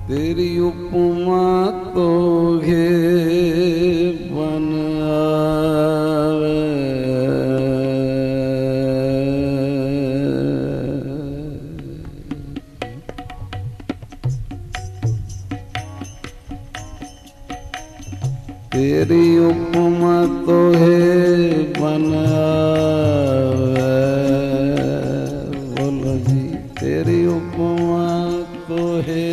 तेरी उपमा तो घे बन आवे। तेरी उपमा तो है बन आवे। बोलो जी तेरी उपमा तो है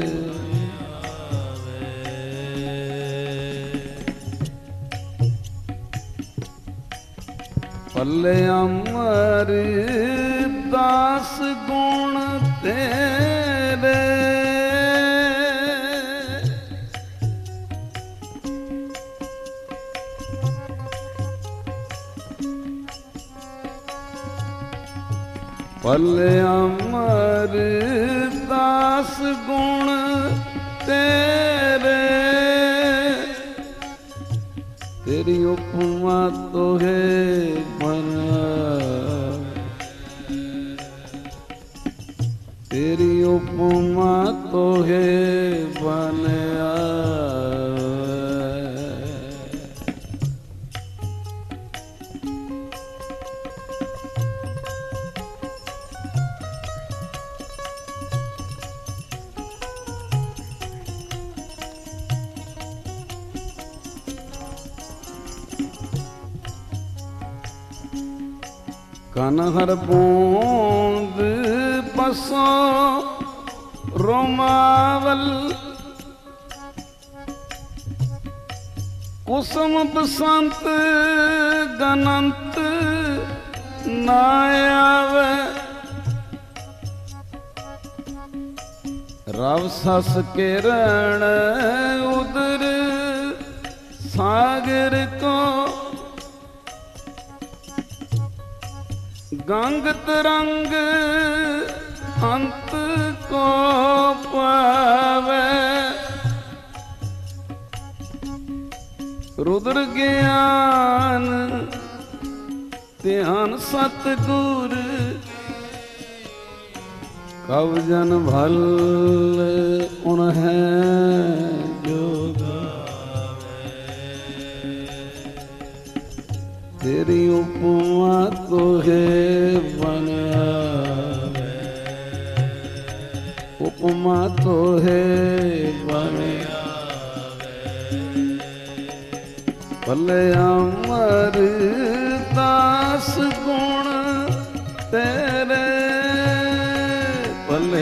पल्ले अमर दास गुण तेरे। पल्ले अमर दास गुण तेरे। तेरी उपमा तो है बना। तेरी उपमा तो है बनया। कनहर बूंद बसो रोमावल। कुसुम बसंत गनंत नायावे। रव सस किरण उदर सागर को। गंग तरंग अंत को पावे। रुद्र ज्ञान ध्यान सतगुर। कब जन भल उन्हें जो तेरी उपमा तो है बना। उपमा तो है बना। भले अमर दास गुण तेरे। भले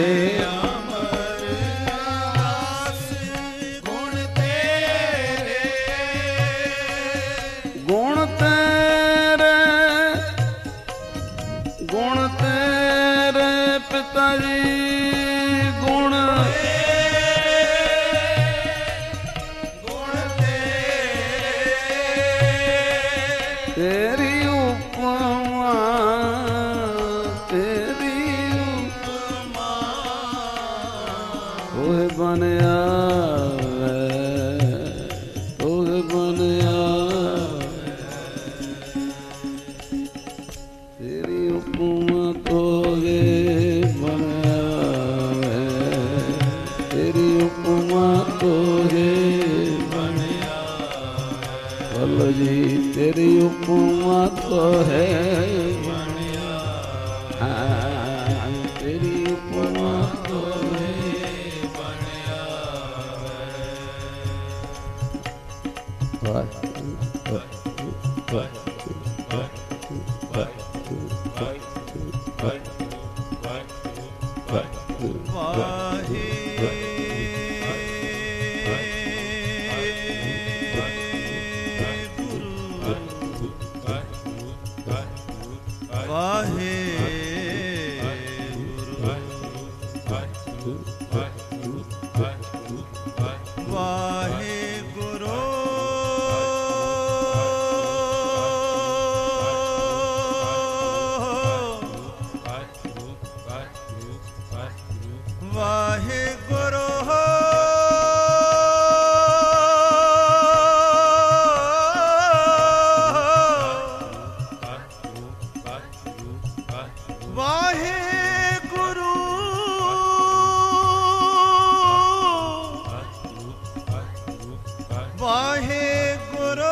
तेरी उपमा तो है बनिया। हाँ तेरी उपमा तो है बनिया। ਵਾਹਿਗੁਰੂ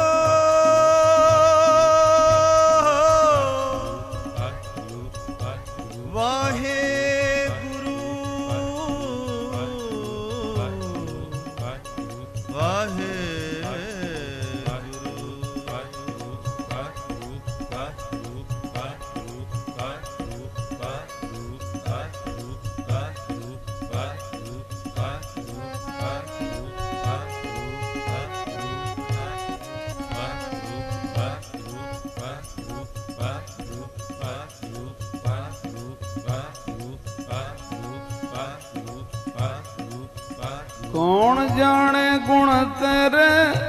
ਕੌਣ ਜਾਣੇ ਗੁਣ ਤੇਰੇ,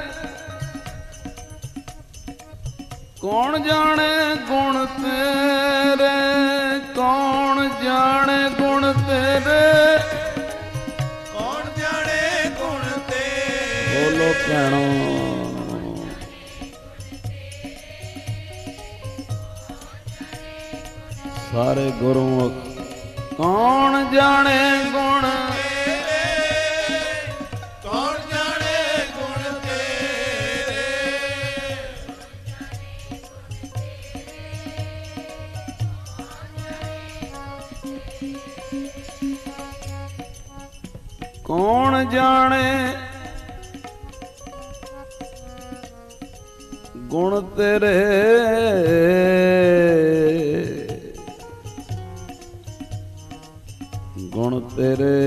ਕੌਣ ਜਾਣੇ ਗੁਣ ਤੇਰੇ, ਕੌਣ ਜਾਣੇ ਗੁਣ ਤੇਰੇ, ਕੌਣ ਜਾਣੇ ਗੁਣ ਤੇਰੇ। ਬੋਲੋ ਭੈਣੋ ਸਾਰੇ ਗੁਰਮੁਖ। ਕੌਣ ਜਾਣੇ ਗੁਣ ਕੌਣ ਜਾਣੇ ਗੁਣ ਤੇਰੇ, ਗੁਣ ਤੇਰੇ।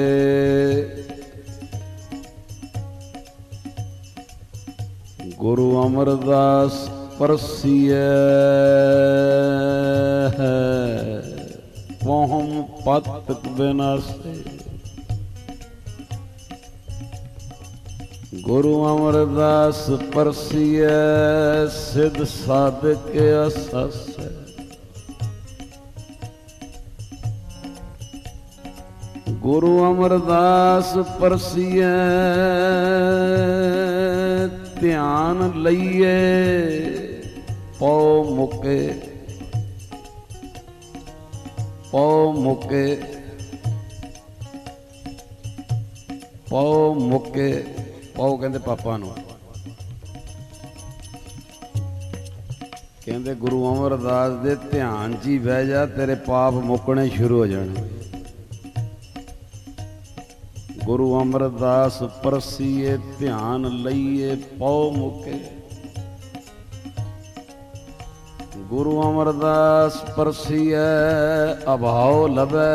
ਗੁਰੂ ਅਮਰਦਾਸ ਪਰਸੀਐ ਪਹੁਮ ਪਤਕ ਬਿਨਾਸੇ। ਗੁਰੂ ਅਮਰਦਾਸ ਪਰਸੀਐ ਸਿਧ ਸਾਧਕ ਅਸਾਸੈ। ਗੁਰੂ ਅਮਰਦਾਸ ਪਰਸੀਐ ਧਿਆਨ ਲਈਏ ਪਉ ਮੁਕੇ, ਪਉ ਮੁਕੇ, ਪਉ ਮੁਕੇ। ਪਾਉ ਕਹਿੰਦੇ ਪਾਪਾ ਨੂੰ, ਕਹਿੰਦੇ ਗੁਰੂ ਅਮਰਦਾਸ ਦੇ ਧਿਆਨ 'ਚ ਹੀ ਬਹਿ ਜਾ, ਤੇਰੇ ਪਾਪ ਮੁੱਕਣੇ ਸ਼ੁਰੂ ਹੋ ਜਾਣੇ। ਗੁਰੂ ਅਮਰਦਾਸ ਪਰਸੀਏ ਧਿਆਨ ਲਈਏ ਪਉ ਮੁਕੇ। ਗੁਰੂ ਅਮਰਦਾਸ ਪਰਸੀਏ ਅਭਾਉ ਲਭੈ,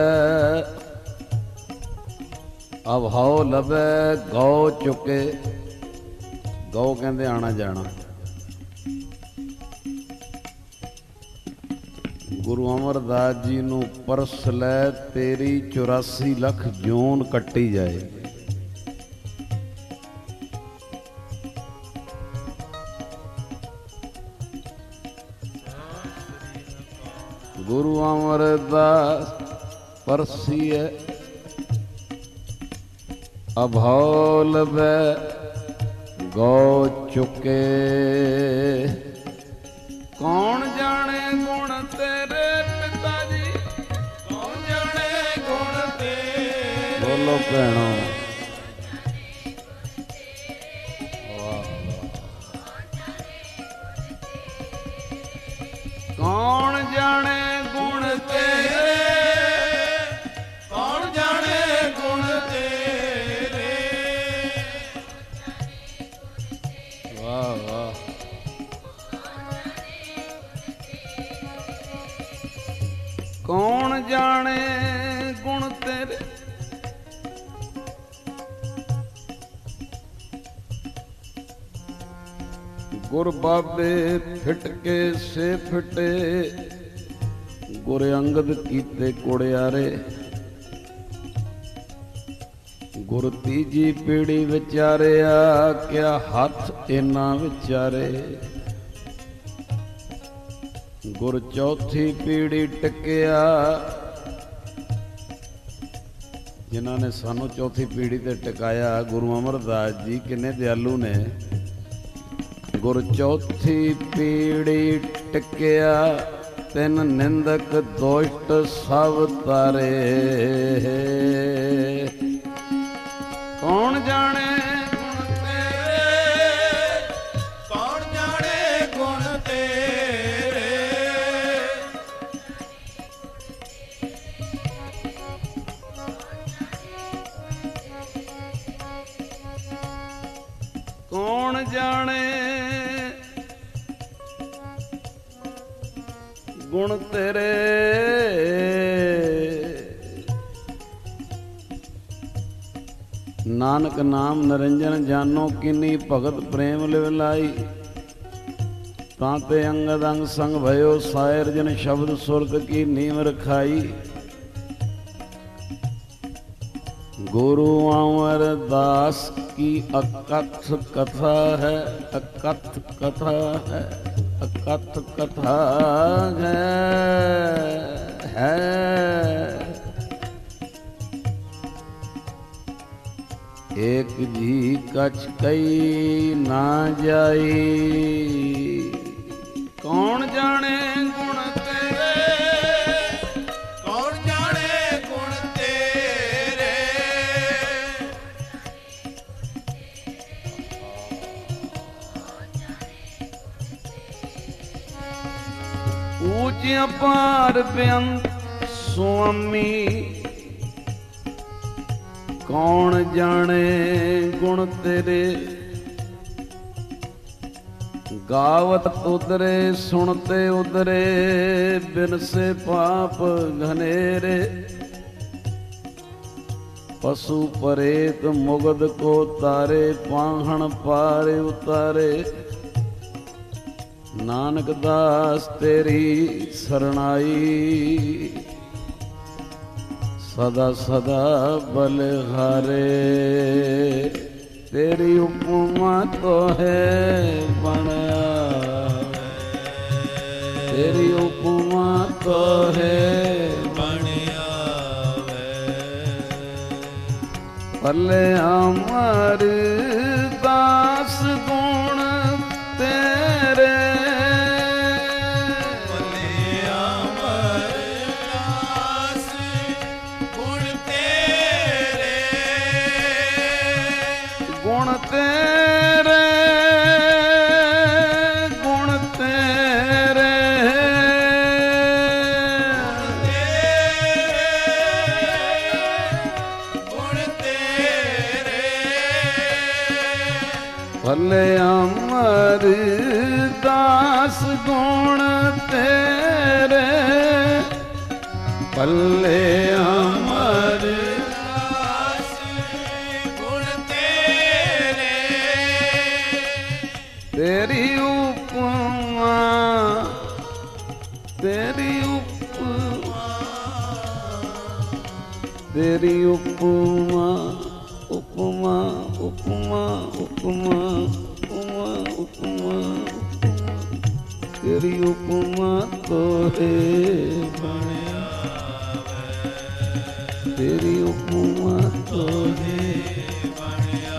ਅਭਾਉ ਲਭੈ ਗਉ ਚੁੱਕੇ। ਗਉ ਕਹਿੰਦੇ ਆਣਾ ਜਾਣਾ। ਗੁਰੂ ਅਮਰਦਾਸ ਜੀ ਨੂੰ ਪਰਸ ਲੈ, ਤੇਰੀ 84 ਲੱਖ ਜੂਨ ਕੱਟੀ ਜਾਏ। ਗੁਰੂ ਅਮਰਦਾਸ ਪਰਸੀਏ ਅਭਾਉ ਲਭੈ ਗਉ ਚੁੱਕੇ। ਕੌਣ ਜਾਣੇ ਗੁਣ ਤੇਰੇ ਪਿਤਾ ਜੀ, ਕੌਣ ਜਾਣੇ ਗੁਣ ਤੇਰੇ। ਬੋਲੋ ਭੈਣੋ ਕੌਣ ਜਾਣੇ ਗੁਣ ਤੇਰੇ, ਕੌਣ ਜਾਣੇ ਗੁਣ ਤੇਰੇ। ਵਾਹ ਵਾਹ। ਕੌਣ ਜਾਣੇ ਗੁਣ ਤੇਰੇ, ਗੁਰ ਬਾਬੇ ਫਿੱਟ ਕੇ ਸੇ ਫਿੱਟੇ, ਗੁਰ ਅੰਗਦ ਕੀਤੇ ਕੁੜਿਆਰੇ। ਗੁਰ ਤੀਜੀ ਪੀੜੀ ਵਿਚਾਰਿਆ, ਕਿਆ ਹੱਥ ਇਹਨਾਂ ਵਿਚਾਰੇ। ਗੁਰ ਚੌਥੀ ਪੀੜੀ ਟਿਕਿਆ, ਜਿਨ੍ਹਾਂ ਨੇ ਸਾਨੂੰ ਚੌਥੀ ਪੀੜੀ ਤੇ ਟਿਕਾਇਆ। ਗੁਰੂ ਅਮਰਦਾਸ ਜੀ ਕਿੰਨੇ ਦਿਆਲੂ ਨੇ। ਗੁਰ ਚੌਥੀ ਪੀੜੀ ਟਿਕਿਆ, ਤਿੰਨ ਨਿੰਦਕ ਦੋਸ਼ਟ ਸਭ ਤਾਰੇ। ਕੌਣ ਜਾਣੇ ਗੁਣ ਤੇਰੇ, ਕੌਣ ਜਾਣੇ ਗੁਣ ਤੇਰੇ। ਨਾਨਕ ਨਾਮ ਨਿਰੰਜਨ ਜਾਨੋ ਕਿਨੀ ਭਗਤ ਪ੍ਰੇਮ ਲਿਵ ਲਾਈ। ਤਾਂ ਤੇ ਅੰਗਦ ਅੰਗ ਸੰਗ ਭਇਓ ਸਾਇਰ ਜਨ ਸ਼ਬਦ ਸੁਰਤ ਕੀ ਨੀਮ ਰਖਾਈ। गुरु अमर दास की अकथ कथा है, अकथ कथा है, अकथ कथा है। एक जी कछ कई ना जाई। कौन जाने गुण तेरे, ਕੌਣ ਜਾਣੇ ਗੁਣ ਤੇਰੇ। ऊंच अपार बेअंत स्वामी। कौन जाने गुण तेरे। गावत उदरे सुनते उदरे बिन से पाप घनेरे। पशु परेत मुगद को तारे पाहण पारे उतारे। नानक दास तेरी सरनाई। सदा सदा बलिहारे। तेरी उपमा तो है बना, तेरी उपमा तो है ਬਣਿਆ पल्ले अमर दास गुण तेरे। गुण तेरे, गुण तेरे, ਗੁਣ ਤੇਰੇ। भले अमर दास गुण तेरे। भले अमर तेरी उपमा, तेरी उपमा, तेरी उपमा, उपमा उपमा उपमा उपमा उपमा, तेरी उपमा तो है बनिया। तेरी उपमा तो है बनिया।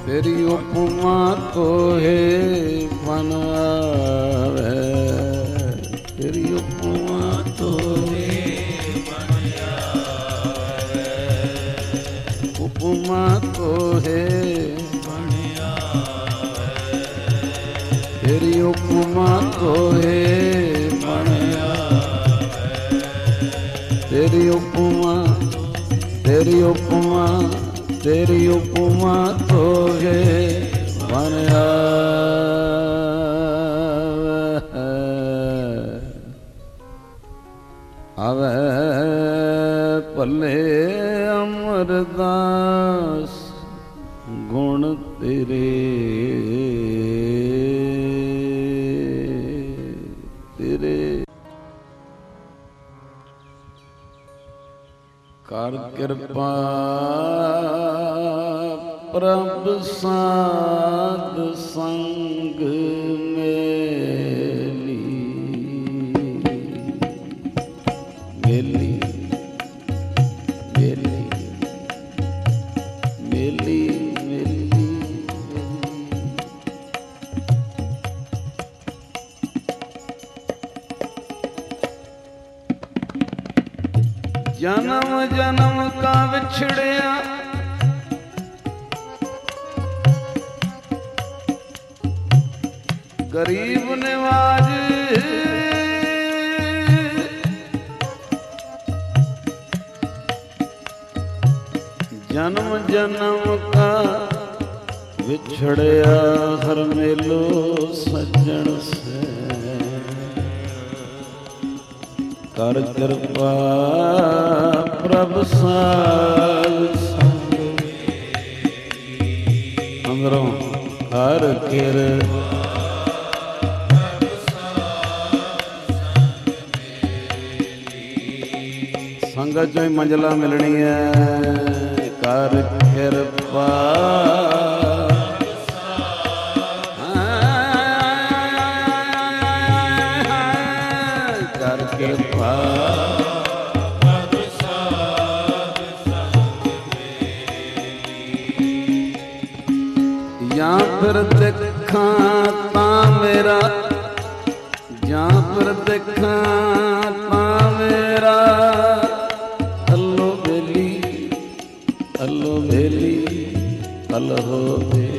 तेरी उपमा तोहे बनवावे, तेरी उपमा तोहे बनवावे, उपमा तोहे बनवावे, तेरी उपमा तोहे बनवावे, तेरी उपमा, तेरी उपमा, तेरी उपमा तोहे आवे, पल्ले अमरदास गुण तेरे, तेरे कर कृपा प्रभ साध संग मेली, मेली मेली मेली मेली, जन्म जन्म का विछड़िया गरीब निवाज, जन्म जन्म का विछड़िया हर मेलो सज्जन से, कर कृपा प्रभ साध संग अंदरों कर कृपा संगत चों मंजिला मिलनी है, कर कृपा कर कृपा या फिर देखा ता मेरा, या फिर देखा ता मेरा अल्लो बेली, अल्लो बेली अल्हो बे,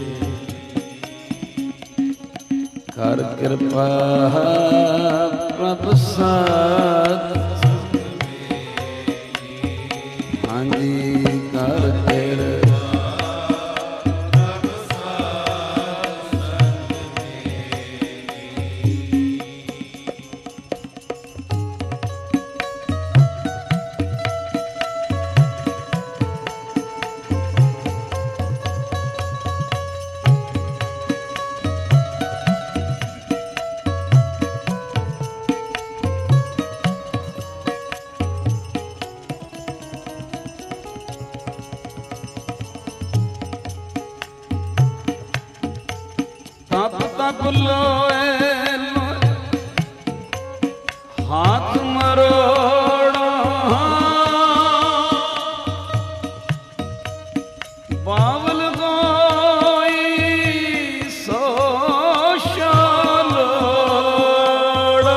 कर कृपा प्रभ साध, हाँ जी कर कृपा तप तप लोए लोए हाथ मरोड़ो, बावल गोई सो शालोड़ो,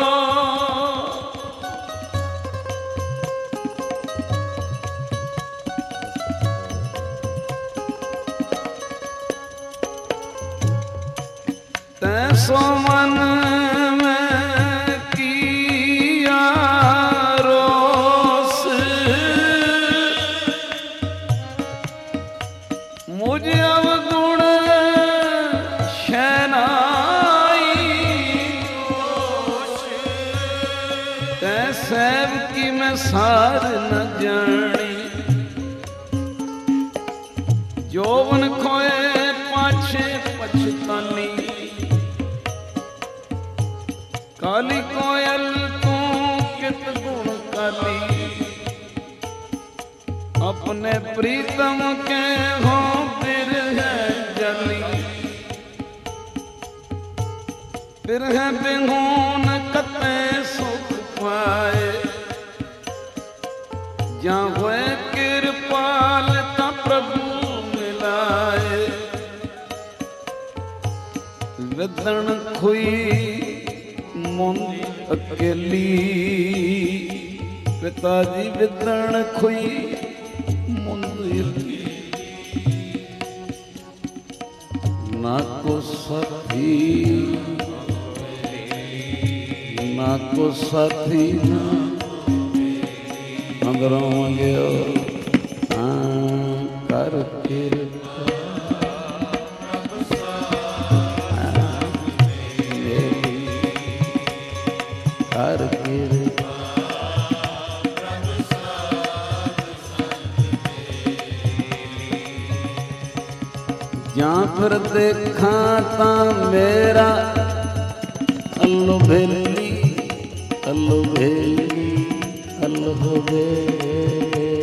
तैसो मन में किया रोस, मुझे अवगुण शहनाई दोष, तैसेब की मैं सार न जानी, जौवन खोए पाछे पछतानी, काली कोयल तू कित गुण काली, अपने प्रीतम के हो बिरह जली, बिरह बिहून कते सुख पाए, जा हुए कृपाल ता प्रभु मिलाए, ਵਿਦਣ ਖੁਈ ਮੁੰਦ ਅਕੇਲੀ ਪਿਤਾ ਜੀ ਵਿਦਣ ਖੁਈ ਮੁੰਦ ਅਕੇਲੀ ਨਾ ਕੋ ਸਾਥੀ ਨਾ ਕੋ ਸਾਥੀ ਨਾ ਅੰਦਰੋਂ ਮੰਗਿਓ ਕਰ ਕਿਰਪਾ ਕਰ ਕਿਰਪਾ ਜਾਂ ਫਿਰ ਦੇਖਾਂ ਤਾਂ ਮੇਰਾ ਅੱਲੋ ਭੇਲੀ ਅੱਲੋ ਭੇਲੀ ਅੱਲੋ ਭੇਲੀ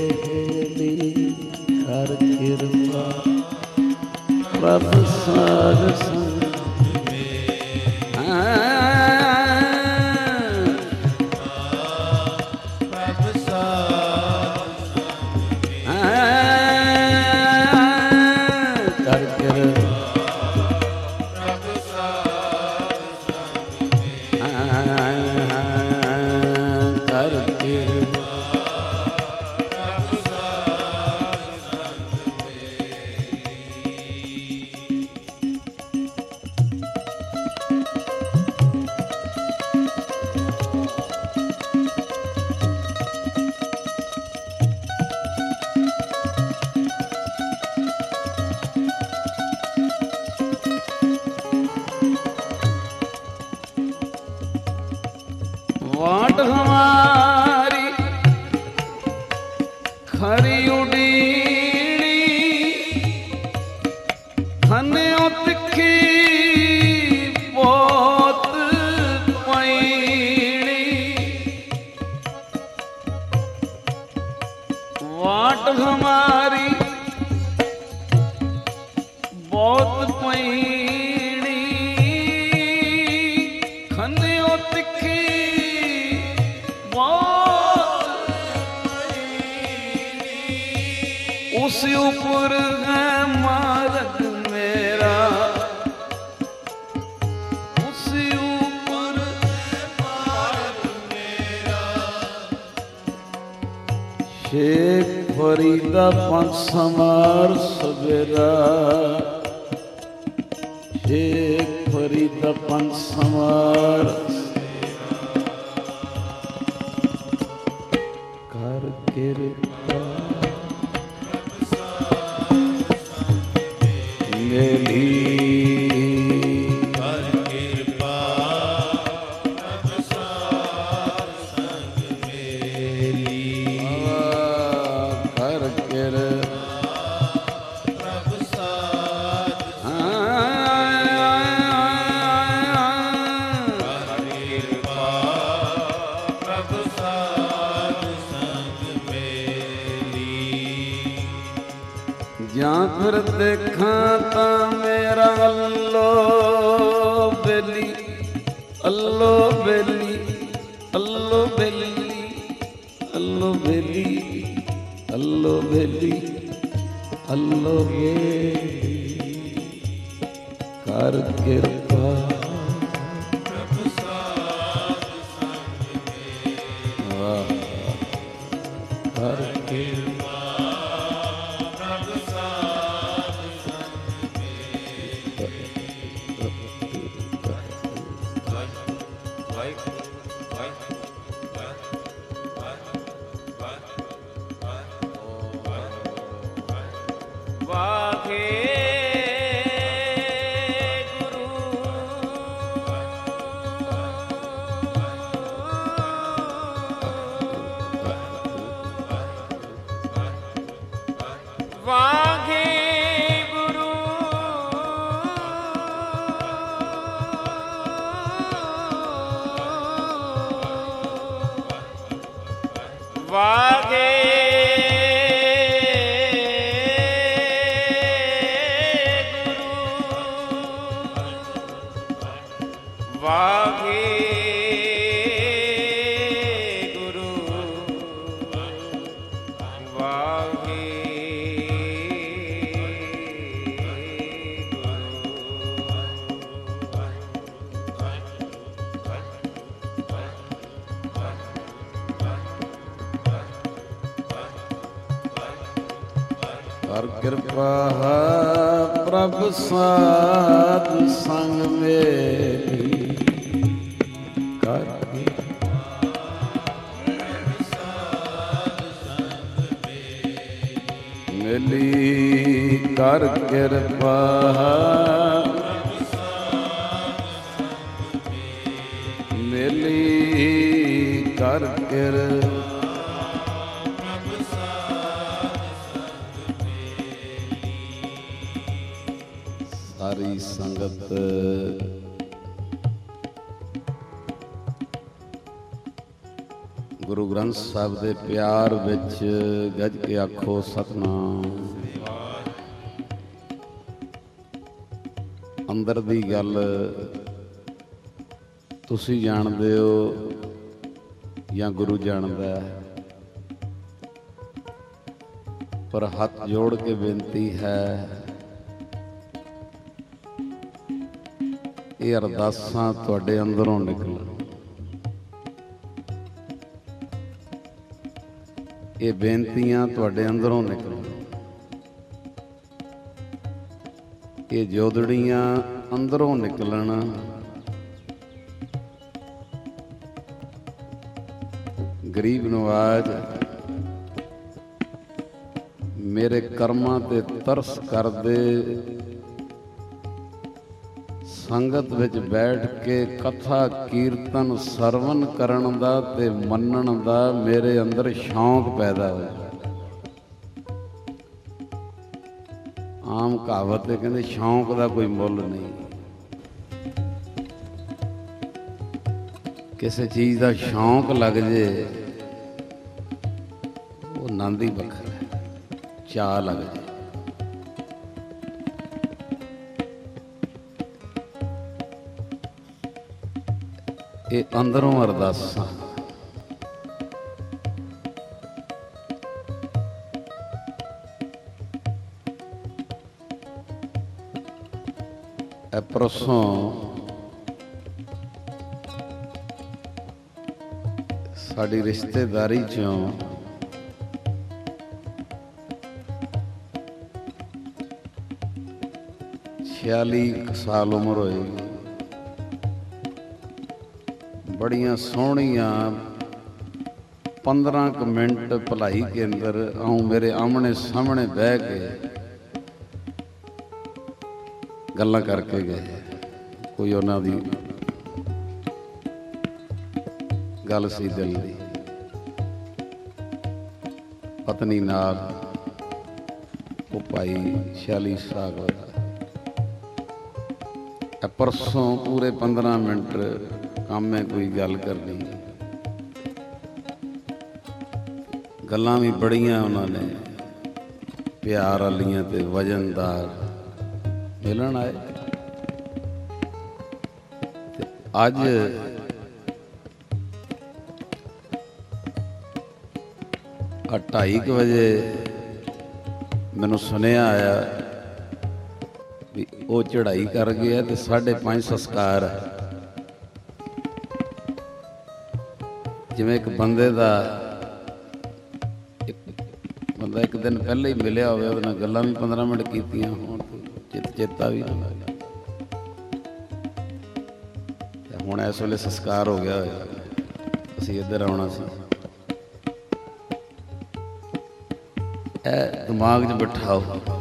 ਕਰ ਕਿਰਪਾ ਪ੍ਰਭ ਸਾਧ ਸੰਗ वाट हमारी खरी उडीणी हन्यो तिखी बहुत पैणी वाट हमारी बहुत पैणी खन्यो तिखी उस ऊपर है मार्ग मेरा उस ऊपर है मार्ग मेरा शेख फरीदा पंथ समार सवेरा शेख फरीदा पंथ समार कर किरपा मेली कर किरपा प्रभ साध संग मेली कर किरपा प्रभ साध कर किरपा प्रभ साध संग मेली ਜਾਂ ਫਿਰ ਦੇਖਾਂ ਤਾਂ ਮੇਰਾ ਅੱਲੋ ਬੇਲੀ ਅੱਲੋ ਬੇਲੀ ਅੱਲੋ ਬੇਲੀ ਅੱਲੋ ਬੇਲੀ ਅੱਲੋ ਬੇਲੀ ਅੱਲੋ ਬੇਲੀ ਕਰ ਕਿਰਪਾ ਪ੍ਰਭ ਸਾਧ ਸੰਗ ਮੇਰਾ ਕਰ ਕਿਰਪਾ ਵਾਗੇ ਕਰ ਕਿਰਪਾ ਪ੍ਰਭ ਸਾਧ ਸੰਗ ਮੇਰੀ ਕਰ ਮਿਲੀ ਕਰ ਕਿਰਪਾ ਮਿਲੀ ਕਰ ਕਿਰਪਾ ਸਾਰੀ ਸੰਗਤ ਗੁਰੂ ਗ੍ਰੰਥ ਸਾਹਿਬ ਦੇ ਪਿਆਰ ਵਿੱਚ ਗੱਜ ਕੇ ਆਖੋ ਸਤਿਨਾਮ। ਅੰਦਰ ਦੀ ਗੱਲ ਤੁਸੀਂ ਜਾਣਦੇ ਹੋ ਜਾਂ ਗੁਰੂ ਜਾਣਦਾ, ਪਰ ਹੱਥ ਜੋੜ ਕੇ ਬੇਨਤੀ ਹੈ, ਇਹ ਅਰਦਾਸਾਂ ਤੁਹਾਡੇ ਅੰਦਰੋਂ ਨਿਕਲਣ, ਇਹ ਬੇਨਤੀਆਂ ਤੁਹਾਡੇ ਅੰਦਰੋਂ ਨਿਕਲਣ, ਇਹ ਜੋਦੜੀਆਂ ਅੰਦਰੋਂ ਨਿਕਲਣ। ਗਰੀਬ ਨਵਾਜ ਮੇਰੇ ਕਰਮਾਂ ਤੇ ਤਰਸ ਕਰਦੇ ਸੰਗਤ ਵਿੱਚ ਬੈਠ ਕੇ ਕਥਾ ਕੀਰਤਨ ਸਰਵਨ ਕਰਨ ਦਾ ਤੇ ਮੰਨਣ ਦਾ ਮੇਰੇ ਅੰਦਰ ਸ਼ੌਂਕ ਪੈਦਾ ਹੋਇਆ। ਆਮ ਕਹਾਵਤ ਹੈ, ਕਹਿੰਦੇ ਸ਼ੌਂਕ ਦਾ ਕੋਈ ਮੁੱਲ ਨਹੀਂ। ਕਿਸੇ ਚੀਜ਼ ਦਾ ਸ਼ੌਂਕ ਲੱਗ ਜੇ ਉਹ ਆਨੰਦ ਹੀ ਵੱਖਰਾ ਹੈ, ਚਾਅ ਲੱਗ ਜੇ। ਇਹ ਅੰਦਰੋਂ ਅਰਦਾਸਾਂ ਇਹ ਪਰਸੋਂ ਸਾਡੀ ਰਿਸ਼ਤੇਦਾਰੀ ਚੋਂ छियाली साल उम्र होएगी, बड़ियां सोहणियां 15 मिनट भलाई के अंदर आऊं मेरे आमने सामने बह के गल्लां करके गए। कोई उन्हां दी गल सी दिल दी, पत्नी नाल वो भाई 46 साल होया। परसों पूरे 15 मिनट काम में कोई गल करनी, गल्लां भी बड़ियां उन्होंने प्यार वालियां ते वजनदार मिलन आए। अज 2:30 बजे मैनू सुनिया आया भी वो चढ़ाई कर गया तो 5:30 संस्कार है। जिवें एक बंदे दा बंदा एक दिन पहले ही मिलिया होवे, उहदे नाल गल्लां भी 15 मिनट कीतियां होण, चेता भी ना लगे, हुण इस वेले संस्कार हो गया होया, असीं इधर आउणा सी। ए दिमाग 'च बिठाओ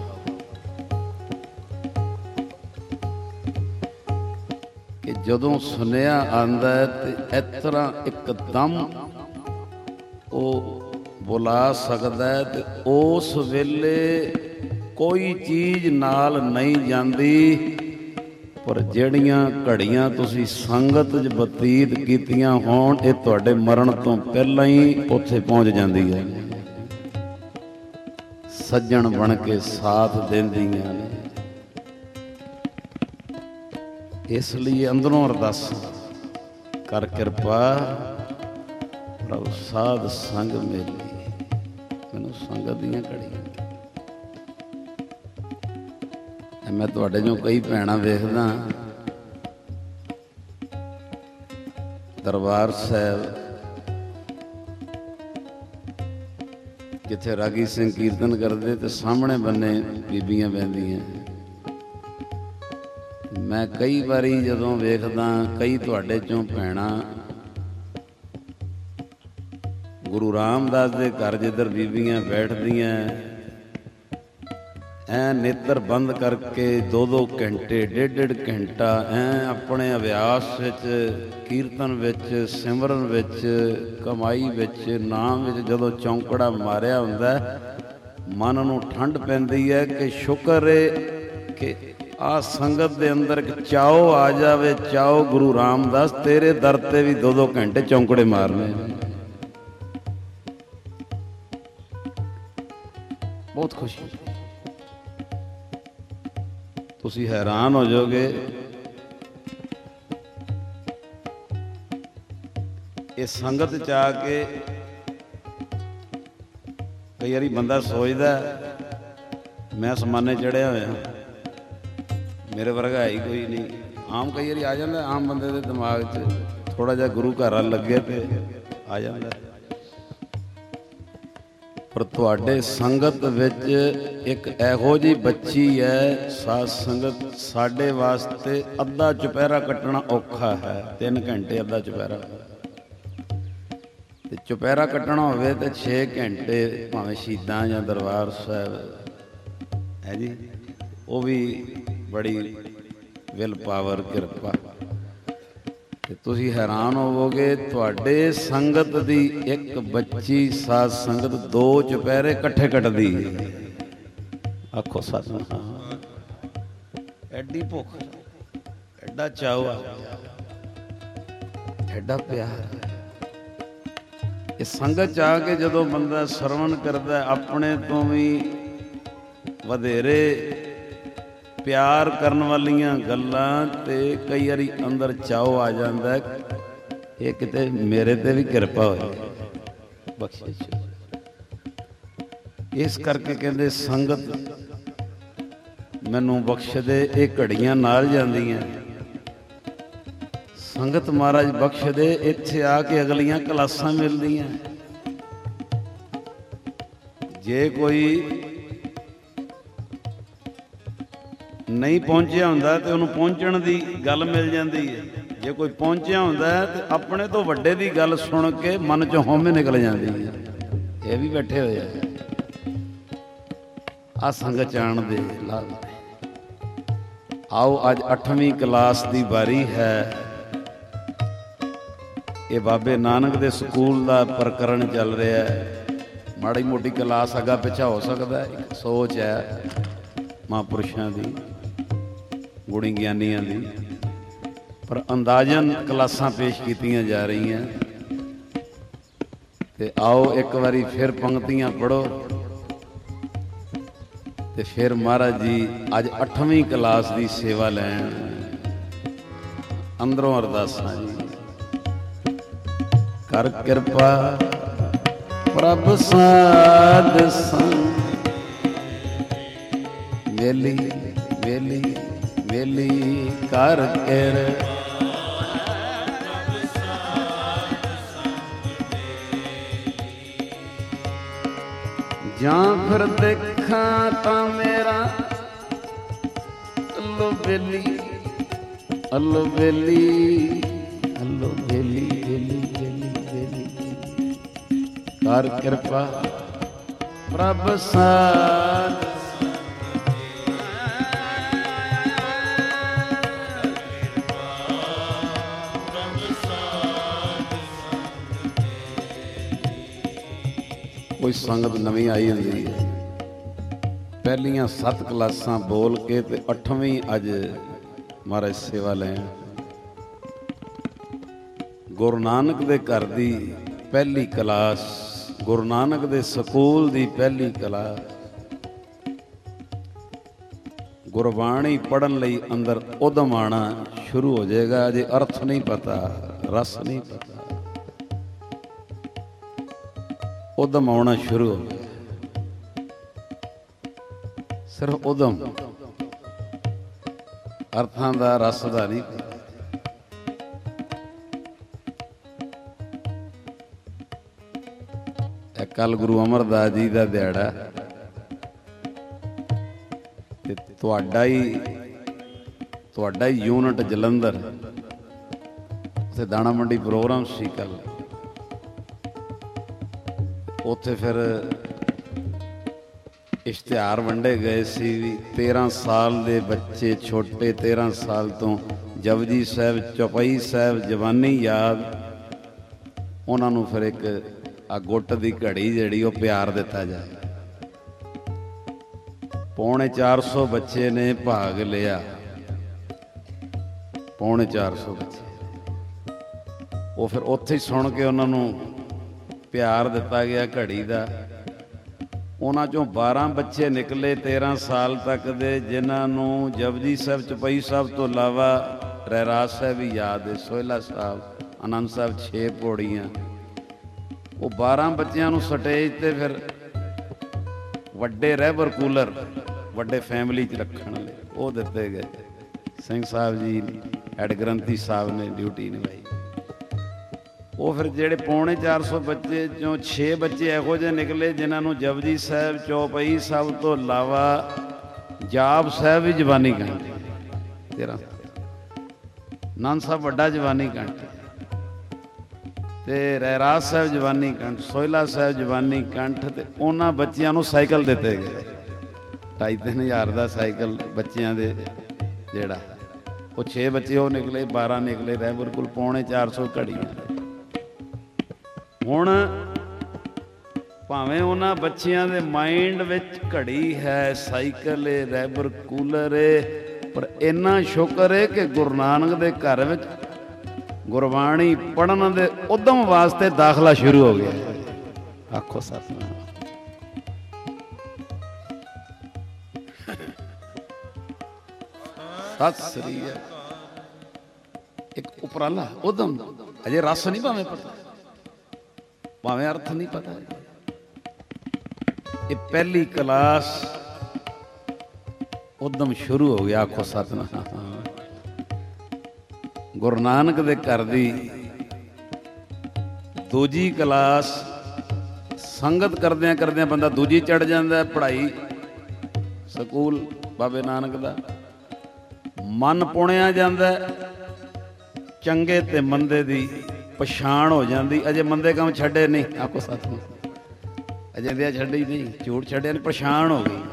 कि जदों सुनिया आंदा है तो इस तरह एकदम वो बुला सकता है, तो उस वेले कोई चीज़ नाल नहीं जाती, पर जड़ियां घड़ियां तुसी संगत च बतीत कीतियां होण, ये तुहाडे मरण तो पहला ही उत्थे पहुँच जाती है। सज्जन बन के साथ देंदियां ने, इसलिए अंदरों अरदास कर कृपा प्रभु साध संग मेरी, मैनू संगत दियां घड़ियां। मैं तुहाडे जो कई भैणां वेखदा दरबार साहब ਜਿੱਥੇ ਰਾਗੀ ਸਿੰਘ ਕੀਰਤਨ ਕਰਦੇ ਤੇ ਸਾਹਮਣੇ ਬੰਨੇ ਬੀਬੀਆਂ ਬਹਿੰਦੀਆਂ। ਮੈਂ ਕਈ ਵਾਰੀ ਜਦੋਂ ਵੇਖਦਾ ਕਈ ਤੁਹਾਡੇ ਚੋਂ ਭੈਣਾਂ ਗੁਰੂ ਰਾਮਦਾਸ ਦੇ ਘਰ ਜਿੱਧਰ ਬੀਬੀਆਂ ਬੈਠਦੀਆਂ ਐ ਨੇਤਰ ਬੰਦ ਕਰਕੇ 2-2 ਘੰਟੇ 1.5 ਘੰਟਾ ਐ ਆਪਣੇ ਅਭਿਆਸ ਵਿੱਚ, ਕੀਰਤਨ ਵਿੱਚ, ਸਿਮਰਨ ਵਿੱਚ, ਕਮਾਈ ਵਿੱਚ, ਨਾਮ ਵਿੱਚ ਜਦੋਂ ਚੌਂਕੜਾ ਮਾਰਿਆ ਹੁੰਦਾ ਮਨ ਨੂੰ ਠੰਡ ਪੈਂਦੀ ਹੈ ਕਿ ਸ਼ੁਕਰ ਏ ਕਿ ਆਹ ਸੰਗਤ ਦੇ ਅੰਦਰ ਇੱਕ ਚਾਓ ਆ ਜਾਵੇ, ਚਾਓ ਗੁਰੂ ਰਾਮਦਾਸ ਤੇਰੇ ਦਰ ਤੇ ਵੀ 2-2 ਘੰਟੇ ਚੌਂਕੜੇ ਮਾਰਨੇ। ਬਹੁਤ ਖੁਸ਼ੀ, ਤੁਸੀਂ ਹੈਰਾਨ ਹੋ ਜਾਓਗੇ। ਇਹ ਸੰਗਤ ਚ ਆ ਕੇ ਕਈ ਵਾਰੀ ਬੰਦਾ ਸੋਚਦਾ ਮੈਂ ਸਮਾਨੇ ਚੜਿਆ ਹੋਇਆ, ਮੇਰੇ ਵਰਗਾ ਹੈ ਹੀ ਕੋਈ ਨਹੀਂ। ਆਮ ਕਈ ਵਾਰੀ ਆ ਜਾਂਦਾ, ਆਮ ਬੰਦੇ ਦੇ ਦਿਮਾਗ 'ਚ ਥੋੜ੍ਹਾ ਜਿਹਾ ਗੁਰੂ ਘਰ ਵੱਲ ਲੱਗੇ ਤੇ ਆ ਜਾਂਦਾ। ਪਰ ਤੁਹਾਡੇ ਸੰਗਤ ਵਿੱਚ ਇੱਕ ਇਹੋ ਜਿਹੀ ਬੱਚੀ ਹੈ, ਸਾਧ ਸੰਗਤ ਸਾਡੇ ਵਾਸਤੇ ਅੱਧਾ ਚੁਪਹਿਰਾ ਕੱਟਣਾ ਔਖਾ ਹੈ। 3 ਘੰਟੇ ਅੱਧਾ ਚੁਪਹਿਰਾ, ਤੇ ਚੁਪਹਿਰਾ ਕੱਟਣਾ ਹੋਵੇ ਤੇ 6 ਘੰਟੇ ਭਾਵੇਂ ਸ਼ਹੀਦਾਂ ਜਾਂ ਦਰਬਾਰ ਸਾਹਿਬ ਹੈ ਜੀ, ਉਹ ਵੀ ਬੜੀ ਵਿਲ ਪਾਵਰ ਕਿਰਪਾ। ਤੇ ਤੁਸੀਂ ਹੈਰਾਨ ਹੋਵੋਗੇ ਤੁਹਾਡੇ ਸੰਗਤ ਦੀ ਇੱਕ ਬੱਚੀ ਸਾਧ ਸੰਗਤ 2 ਚੁਪਹਿਰੇ ਇਕੱਠੇ ਕੱਟਦੀ। ਆਖੋ ਸਤਿਨਾਮ। ਐਡੀ ਭੁੱਖ, ਐਡਾ ਚਾਅ, ਐਡਾ ਪਿਆਰ। ਇਹ ਸੰਗਤ ਚ ਆ ਕੇ ਜਦੋਂ ਬੰਦਾ ਸਰਵਣ ਕਰਦਾ ਆਪਣੇ ਤੋਂ ਵੀ ਵਧੇਰੇ ਪਿਆਰ ਕਰਨ ਵਾਲੀਆਂ ਗੱਲਾਂ ਤੇ ਕਈ ਵਾਰੀ ਅੰਦਰ ਚਾਓ ਆ ਜਾਂਦਾ, ਇਹ ਕਿਤੇ ਮੇਰੇ ਤੇ ਵੀ ਕਿਰਪਾ ਹੋਏ, ਬਖਸ਼ਿਸ਼। ਇਸ ਕਰਕੇ ਕਹਿੰਦੇ ਸੰਗਤ ਮੈਨੂੰ ਬਖਸ਼ ਦੇ, ਇਹ ਘੜੀਆਂ ਨਾਲ ਜਾਂਦੀਆਂ। ਸੰਗਤ ਮਹਾਰਾਜ ਬਖਸ਼ ਦੇ, ਇੱਥੇ ਆ ਕੇ ਅਗਲੀਆਂ ਕਲਾਸਾਂ ਮਿਲਦੀਆਂ। ਜੇ ਕੋਈ ਨਹੀਂ ਪਹੁੰਚਿਆ ਹੁੰਦਾ ਤੇ ਉਹਨੂੰ ਪਹੁੰਚਣ ਦੀ ਗੱਲ ਮਿਲ ਜਾਂਦੀ ਹੈ। ਜੇ ਕੋਈ ਪਹੁੰਚਿਆ ਹੁੰਦਾ ਤੇ ਆਪਣੇ ਤੋਂ ਵੱਡੇ ਦੀ ਗੱਲ ਸੁਣ ਕੇ ਮਨ ਚੋਂ ਹਉਮੈ ਨਿਕਲ ਜਾਂਦੀ ਹੈ। ਇਹ ਵੀ ਬੈਠੇ ਹੋਏ ਆ, ਆ ਸੰਗਤ ਜਾਣ ਦੇ ਲਾਭ। ਆਓ ਅੱਜ 8ਵੀਂ ਕਲਾਸ ਦੀ ਵਾਰੀ ਹੈ। ਇਹ ਬਾਬੇ ਨਾਨਕ ਦੇ ਸਕੂਲ ਦਾ ਪ੍ਰਕਰਣ ਚੱਲ ਰਿਹਾ ਹੈ। ਮਾੜੀ ਮੋਟੀ ਕਲਾਸ ਅੱਗਾ ਪਿੱਛਾ ਹੋ ਸਕਦਾ, ਇੱਕ ਸੋਚ ਹੈ ਮਹਾਂਪੁਰਸ਼ਾਂ ਦੀ, ਗੁਣੀ ਗਿਆਨੀਆਂ ਦੀ, ਪਰ ਅੰਦਾਜ਼ਨ ਕਲਾਸਾਂ ਪੇਸ਼ ਕੀਤੀਆਂ ਜਾ ਰਹੀਆਂ। ਤੇ ਆਓ ਇੱਕ ਵਾਰੀ ਫਿਰ ਪੰਕਤੀਆਂ ਪੜ੍ਹੋ ਤੇ ਫਿਰ ਮਹਾਰਾਜ ਜੀ ਅੱਜ 8ਵੀਂ ਕਲਾਸ ਦੀ ਸੇਵਾ ਲੈਣ। ਅੰਦਰੋਂ ਅਰਦਾਸਾਂ ਜੀ। ਕਰ ਕਿਰਪਾ ਪ੍ਰਭ ਸਾਧ ਸੰਗ ਵੇਲੀ ਵੇਲੀ ਵੇਲੀ ਕਰ ਕਿਰ ਜਾਂ ਫਿਰ ਦੇਖਾਂ ਤਾਂ ਮੇਰਾ ਅੱਲੋ ਵੇਲੀ ਅੱਲੋ ਵੇਲੀ ਅੱਲੋ ਵੇਲੀ ਵੇਲੀ ਵੇਲੀ ਵੇਲੀ ਕਰ ਕਿਰਪਾ ਪ੍ਰਭ ਸਾਧ ਕੋਈ ਸੰਗਤ ਨਵੀਂ ਆਈ ਹੁੰਦੀ ਹੈ। ਪਹਿਲੀਆਂ 7 ਕਲਾਸਾਂ ਬੋਲ ਕੇ ਤੇ 8ਵੀਂ ਅੱਜ ਮਹਾਰਾਜ ਸੇਵਾ ਲੈਣ। ਗੁਰੂ ਨਾਨਕ ਦੇ ਘਰ ਦੀ ਪਹਿਲੀ ਕਲਾਸ, ਗੁਰੂ ਨਾਨਕ ਦੇ ਸਕੂਲ ਦੀ ਪਹਿਲੀ ਕਲਾਸ। ਗੁਰਬਾਣੀ ਪੜ੍ਹਨ ਲਈ ਅੰਦਰ ਉਦਮ ਆਉਣਾ ਸ਼ੁਰੂ ਹੋ ਜਾਏਗਾ। ਅਜੇ ਅਰਥ ਨਹੀਂ ਪਤਾ, ਰਸ ਨਹੀਂ ਪਤਾ, ਉਦਮ ਆਉਣਾ ਸ਼ੁਰੂ ਹੋ ਗਿਆ। ਸਿਰਫ ਉਦਮ, ਅਰਥਾਂ ਦਾ ਰਸ ਦਾ ਨਹੀਂ। ਕੱਲ ਗੁਰੂ ਅਮਰਦਾਸ ਜੀ ਦਾ ਦਿਹਾੜਾ ਤੇ ਤੁਹਾਡਾ ਹੀ ਯੂਨਿਟ ਜਲੰਧਰ ਉੱਥੇ ਦਾਣਾ ਮੰਡੀ ਪ੍ਰੋਗਰਾਮ ਸੀ ਕੱਲ। ਉੱਥੇ ਫਿਰ ਇਸ਼ਤਿਹਾਰ ਵੰਡੇ ਗਏ ਸੀ ਵੀ 13 ਸਾਲ ਦੇ ਬੱਚੇ ਛੋਟੇ 13 ਸਾਲ ਤੋਂ ਜਪਜੀ ਸਾਹਿਬ, ਚੌਪਈ ਸਾਹਿਬ, ਜਵਾਨੀ ਯਾਦ, ਉਹਨਾਂ ਨੂੰ ਫਿਰ ਇੱਕ ਆ ਗੁੱਟ ਦੀ ਘੜੀ ਜਿਹੜੀ ਉਹ ਪਿਆਰ ਦਿੱਤਾ ਜਾਏ। 450 ਬੱਚੇ ਨੇ ਭਾਗ ਲਿਆ, 450 ਬੱਚੇ। ਉਹ ਫਿਰ ਉੱਥੇ ਹੀ ਸੁਣ ਕੇ ਉਹਨਾਂ ਨੂੰ ਪਿਆਰ ਦਿੱਤਾ ਗਿਆ ਘੜੀ ਦਾ। ਉਹਨਾਂ ਚੋਂ 12 ਬੱਚੇ ਨਿਕਲੇ 13 ਸਾਲ ਤੱਕ ਦੇ, ਜਿਨ੍ਹਾਂ ਨੂੰ ਜਪਜੀ ਸਾਹਿਬ, ਚੌਪਈ ਸਾਹਿਬ ਤੋਂ ਇਲਾਵਾ ਰਹਿਰਾਸ ਸਾਹਿਬ ਵੀ ਯਾਦ ਹੈ, ਸੋਹਿਲਾ ਸਾਹਿਬ, ਆਨੰਦ ਸਾਹਿਬ, 6 ਪੌੜੀਆਂ। ਉਹ 12 ਬੱਚਿਆਂ ਨੂੰ ਸਟੇਜ ਤੇ ਫਿਰ ਵੱਡੇ ਰਹਿਬਰ ਕੂਲਰ, ਵੱਡੇ ਫੈਮਿਲੀ 'ਚ ਰੱਖਣ ਵਾਲੇ ਉਹ ਦਿੱਤੇ ਗਏ। ਸਿੰਘ ਸਾਹਿਬ ਜੀ ਹੈਡ ਗ੍ਰੰਥੀ ਸਾਹਿਬ ਨੇ ਡਿਊਟੀ ਨਿਭਾਈ। ਉਹ ਫਿਰ ਜਿਹੜੇ 450 ਬੱਚੇ 'ਚੋਂ 6 ਬੱਚੇ ਇਹੋ ਜਿਹੇ ਨਿਕਲੇ ਜਿਨ੍ਹਾਂ ਨੂੰ ਜਪਜੀ ਸਾਹਿਬ, ਚੌਪਈ ਸਾਹਿਬ ਤੋਂ ਇਲਾਵਾ ਜਾਪ ਸਾਹਿਬ ਵੀ ਜ਼ਬਾਨੀ ਕੰਠ, 13 ਆਨੰਦ ਸਾਹਿਬ ਵੱਡਾ ਜ਼ਬਾਨੀ ਕੰਠ, ਤੇ ਰਹਿਰਾਸ ਸਾਹਿਬ ਜ਼ਬਾਨੀ ਕੰਠ, ਸੋਹਿਲਾ ਸਾਹਿਬ ਜ਼ਬਾਨੀ ਕੰਠ। ਤੇ ਉਹਨਾਂ ਬੱਚਿਆਂ ਨੂੰ ਸਾਈਕਲ ਦਿੱਤੇ ਗਏ, 2,500-3,000 ਦਾ ਸਾਈਕਲ ਬੱਚਿਆਂ ਦੇ ਜਿਹੜਾ। ਉਹ 6 ਬੱਚੇ ਉਹ ਨਿਕਲੇ, 12 ਨਿਕਲੇ ਰਹਿਬਰ ਕੋਲ, 450 ਘੜੀਆਂ। ਹੁਣ ਭਾਵੇਂ ਉਹਨਾਂ ਬੱਚਿਆਂ ਦੇ ਮਾਈਂਡ ਵਿੱਚ ਘੜੀ ਹੈ, cycle A, Rahbar cooler A, ਪਰ ਇੰਨਾ ਸ਼ੁਕਰ ਹੈ ਕਿ ਗੁਰੂ ਨਾਨਕ ਦੇ ਘਰ ਵਿੱਚ ਗੁਰਬਾਣੀ ਪੜ੍ਹਨ ਦੇ ਉਦਮ ਵਾਸਤੇ ਦਾਖਲਾ ਸ਼ੁਰੂ ਹੋ ਗਿਆ। ਆਖੋ ਸਤਿਨਾਮ। ਸਤਿ ਸ੍ਰੀ ਅਕਾਲ। ਇੱਕ ਉਪਰਾਲਾ ਉਦਮ, ਅਜੇ ਰਸ ਨਹੀਂ ਭਾਵੇਂ ਪਤਾ, ਭਾਵੇਂ ਅਰਥ ਨਹੀਂ ਪਤਾ। ਇਹ ਪਹਿਲੀ ਕਲਾਸ ਉਦਮ ਸ਼ੁਰੂ ਹੋ ਗਿਆ। ਆਖੋ ਸਤਿਨਾਮ। ਗੁਰੂ ਨਾਨਕ ਦੇ ਘਰ ਦੀ ਦੂਜੀ ਕਲਾਸ ਸੰਗਤ ਕਰਦਿਆਂ ਕਰਦਿਆਂ ਬੰਦਾ ਦੂਜੀ ਚੜ੍ਹ ਜਾਂਦਾ। ਪੜ੍ਹਾਈ ਸਕੂਲ ਬਾਬੇ ਨਾਨਕ ਦਾ, ਮਨ ਪੁਣਿਆ ਜਾਂਦਾ, ਚੰਗੇ ਤੇ ਮੰਦੇ ਦੀ ਪਛਾਣ ਹੋ ਜਾਂਦੀ। ਅਜੇ ਮੰਦੇ ਕੰਮ ਛੱਡੇ ਨਹੀਂ। ਆਖੋ ਸਤਿਨਾਮ। ਅਜੇ ਦਿਆ ਛੱਡੀ ਨਹੀਂ, ਝੂਠ ਛੱਡਿਆ ਨਹੀਂ, ਪਛਾਣ ਹੋ ਗਈ।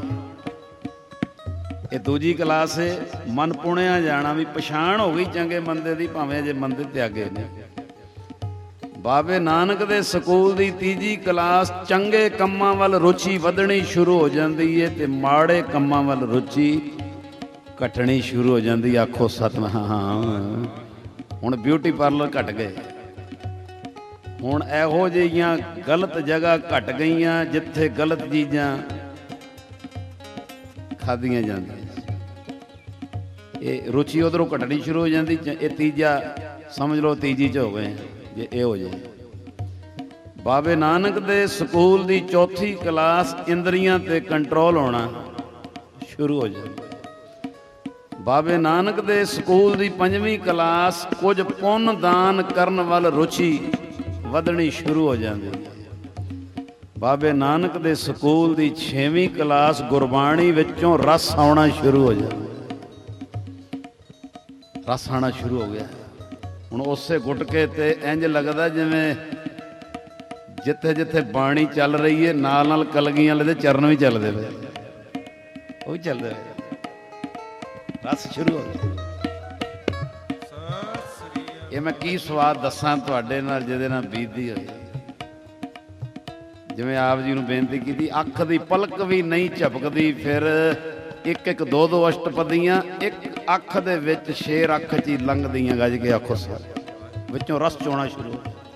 ਇਹ ਦੂਜੀ ਕਲਾਸ ਹੈ, ਮਨ ਪੁਣਿਆ ਜਾਣਾ, ਵੀ ਪਛਾਣ ਹੋ ਗਈ ਚੰਗੇ ਮੰਦੇ ਦੀ, ਭਾਵੇਂ ਅਜੇ ਮੰਦੇ ਤਿਆਗੇ ਨੇ। ਬਾਬੇ ਨਾਨਕ ਦੇ ਸਕੂਲ ਦੀ ਤੀਜੀ ਕਲਾਸ ਚੰਗੇ ਕੰਮਾਂ ਵੱਲ ਰੁਚੀ ਵਧਣੀ ਸ਼ੁਰੂ ਹੋ ਜਾਂਦੀ ਹੈ ਤੇ ਮਾੜੇ ਕੰਮਾਂ ਵੱਲ ਰੁਚੀ ਘਟਣੀ ਸ਼ੁਰੂ ਹੋ ਜਾਂਦੀ। ਆਖੋ ਸਤਿਨਾਮ। ਹੁਣ ਬਿਊਟੀ ਪਾਰਲਰ ਘਟ ਗਏ, ਹੁਣ ਇਹੋ ਜਿਹੀਆਂ ਗਲਤ ਜਗ੍ਹਾ ਘਟ ਗਈਆਂ ਜਿੱਥੇ ਗਲਤ ਚੀਜ਼ਾਂ ਖਾਧੀਆਂ ਜਾਂਦੀਆਂ। ਇਹ ਰੁਚੀ ਉਧਰੋਂ ਘਟਣੀ ਸ਼ੁਰੂ ਹੋ ਜਾਂਦੀ। ਇਹ ਤੀਜਾ ਸਮਝ ਲਓ, ਤੀਜੀ 'ਚ ਹੋ ਗਏ ਜੇ ਇਹ ਹੋ ਜਾਏ। ਬਾਬੇ ਨਾਨਕ ਦੇ ਸਕੂਲ ਦੀ ਚੌਥੀ ਕਲਾਸ ਇੰਦਰੀਆਂ ਤੇ ਕੰਟਰੋਲ ਹੋਣਾ ਸ਼ੁਰੂ ਹੋ ਜਾਂਦੀ। ਬਾਬੇ ਨਾਨਕ ਦੇ ਸਕੂਲ ਦੀ ਪੰਜਵੀਂ ਕਲਾਸ ਕੁਝ ਪੁੰਨ ਦਾਨ ਕਰਨ ਵੱਲ ਰੁਚੀ ਵਧਣੀ ਸ਼ੁਰੂ ਹੋ ਜਾਂਦੀ। ਬਾਬੇ ਨਾਨਕ ਦੇ ਸਕੂਲ ਦੀ 6ਵੀਂ ਕਲਾਸ ਗੁਰਬਾਣੀ ਵਿੱਚੋਂ ਰਸ ਆਉਣਾ ਸ਼ੁਰੂ ਹੋ ਜਾਂਦਾ। ਰਸ ਆਉਣਾ ਸ਼ੁਰੂ ਹੋ ਗਿਆ। ਹੁਣ ਉਸੇ ਗੁਟਕੇ ਤੇ ਇੰਝ ਲੱਗਦਾ ਜਿਵੇਂ ਜਿੱਥੇ ਜਿੱਥੇ ਬਾਣੀ ਚੱਲ ਰਹੀ ਹੈ ਨਾਲ ਨਾਲ ਕਲਗੀਆਂ ਵਾਲੇ ਦੇ ਚਰਨ ਵੀ ਚੱਲਦੇ ਪਏ, ਉਹ ਵੀ ਚੱਲਦੇ ਪਏ। ਰਸ ਸ਼ੁਰੂ ਹੋ ਗਿਆ। ਇਹ ਮੈਂ ਕੀ ਸਵਾਦ ਦੱਸਾਂ ਤੁਹਾਡੇ ਨਾਲ ਜਿਹਦੇ ਨਾਲ ਬੀਤਦੀ ਹੋਈ। ਜਿਵੇਂ ਆਪ ਜੀ ਨੂੰ ਬੇਨਤੀ ਕੀਤੀ, ਅੱਖ ਦੀ ਪਲਕ ਵੀ ਨਹੀਂ ਝਪਕਦੀ, ਫਿਰ ਇੱਕ ਇੱਕ ਦੋ ਦੋ ਅਸ਼ਟਪਦੀਆਂ ਇੱਕ ਅੱਖ ਦੇ ਵਿੱਚ, ਸ਼ੇਰ ਅੱਖ 'ਚ ਹੀ ਲੰਘਦੀਆਂ ਗੱਜ ਕੇ। ਆਖੋ ਸਰ ਵਿੱਚੋਂ ਰਸ ਚੋਣਾ ਸ਼ੁਰੂ।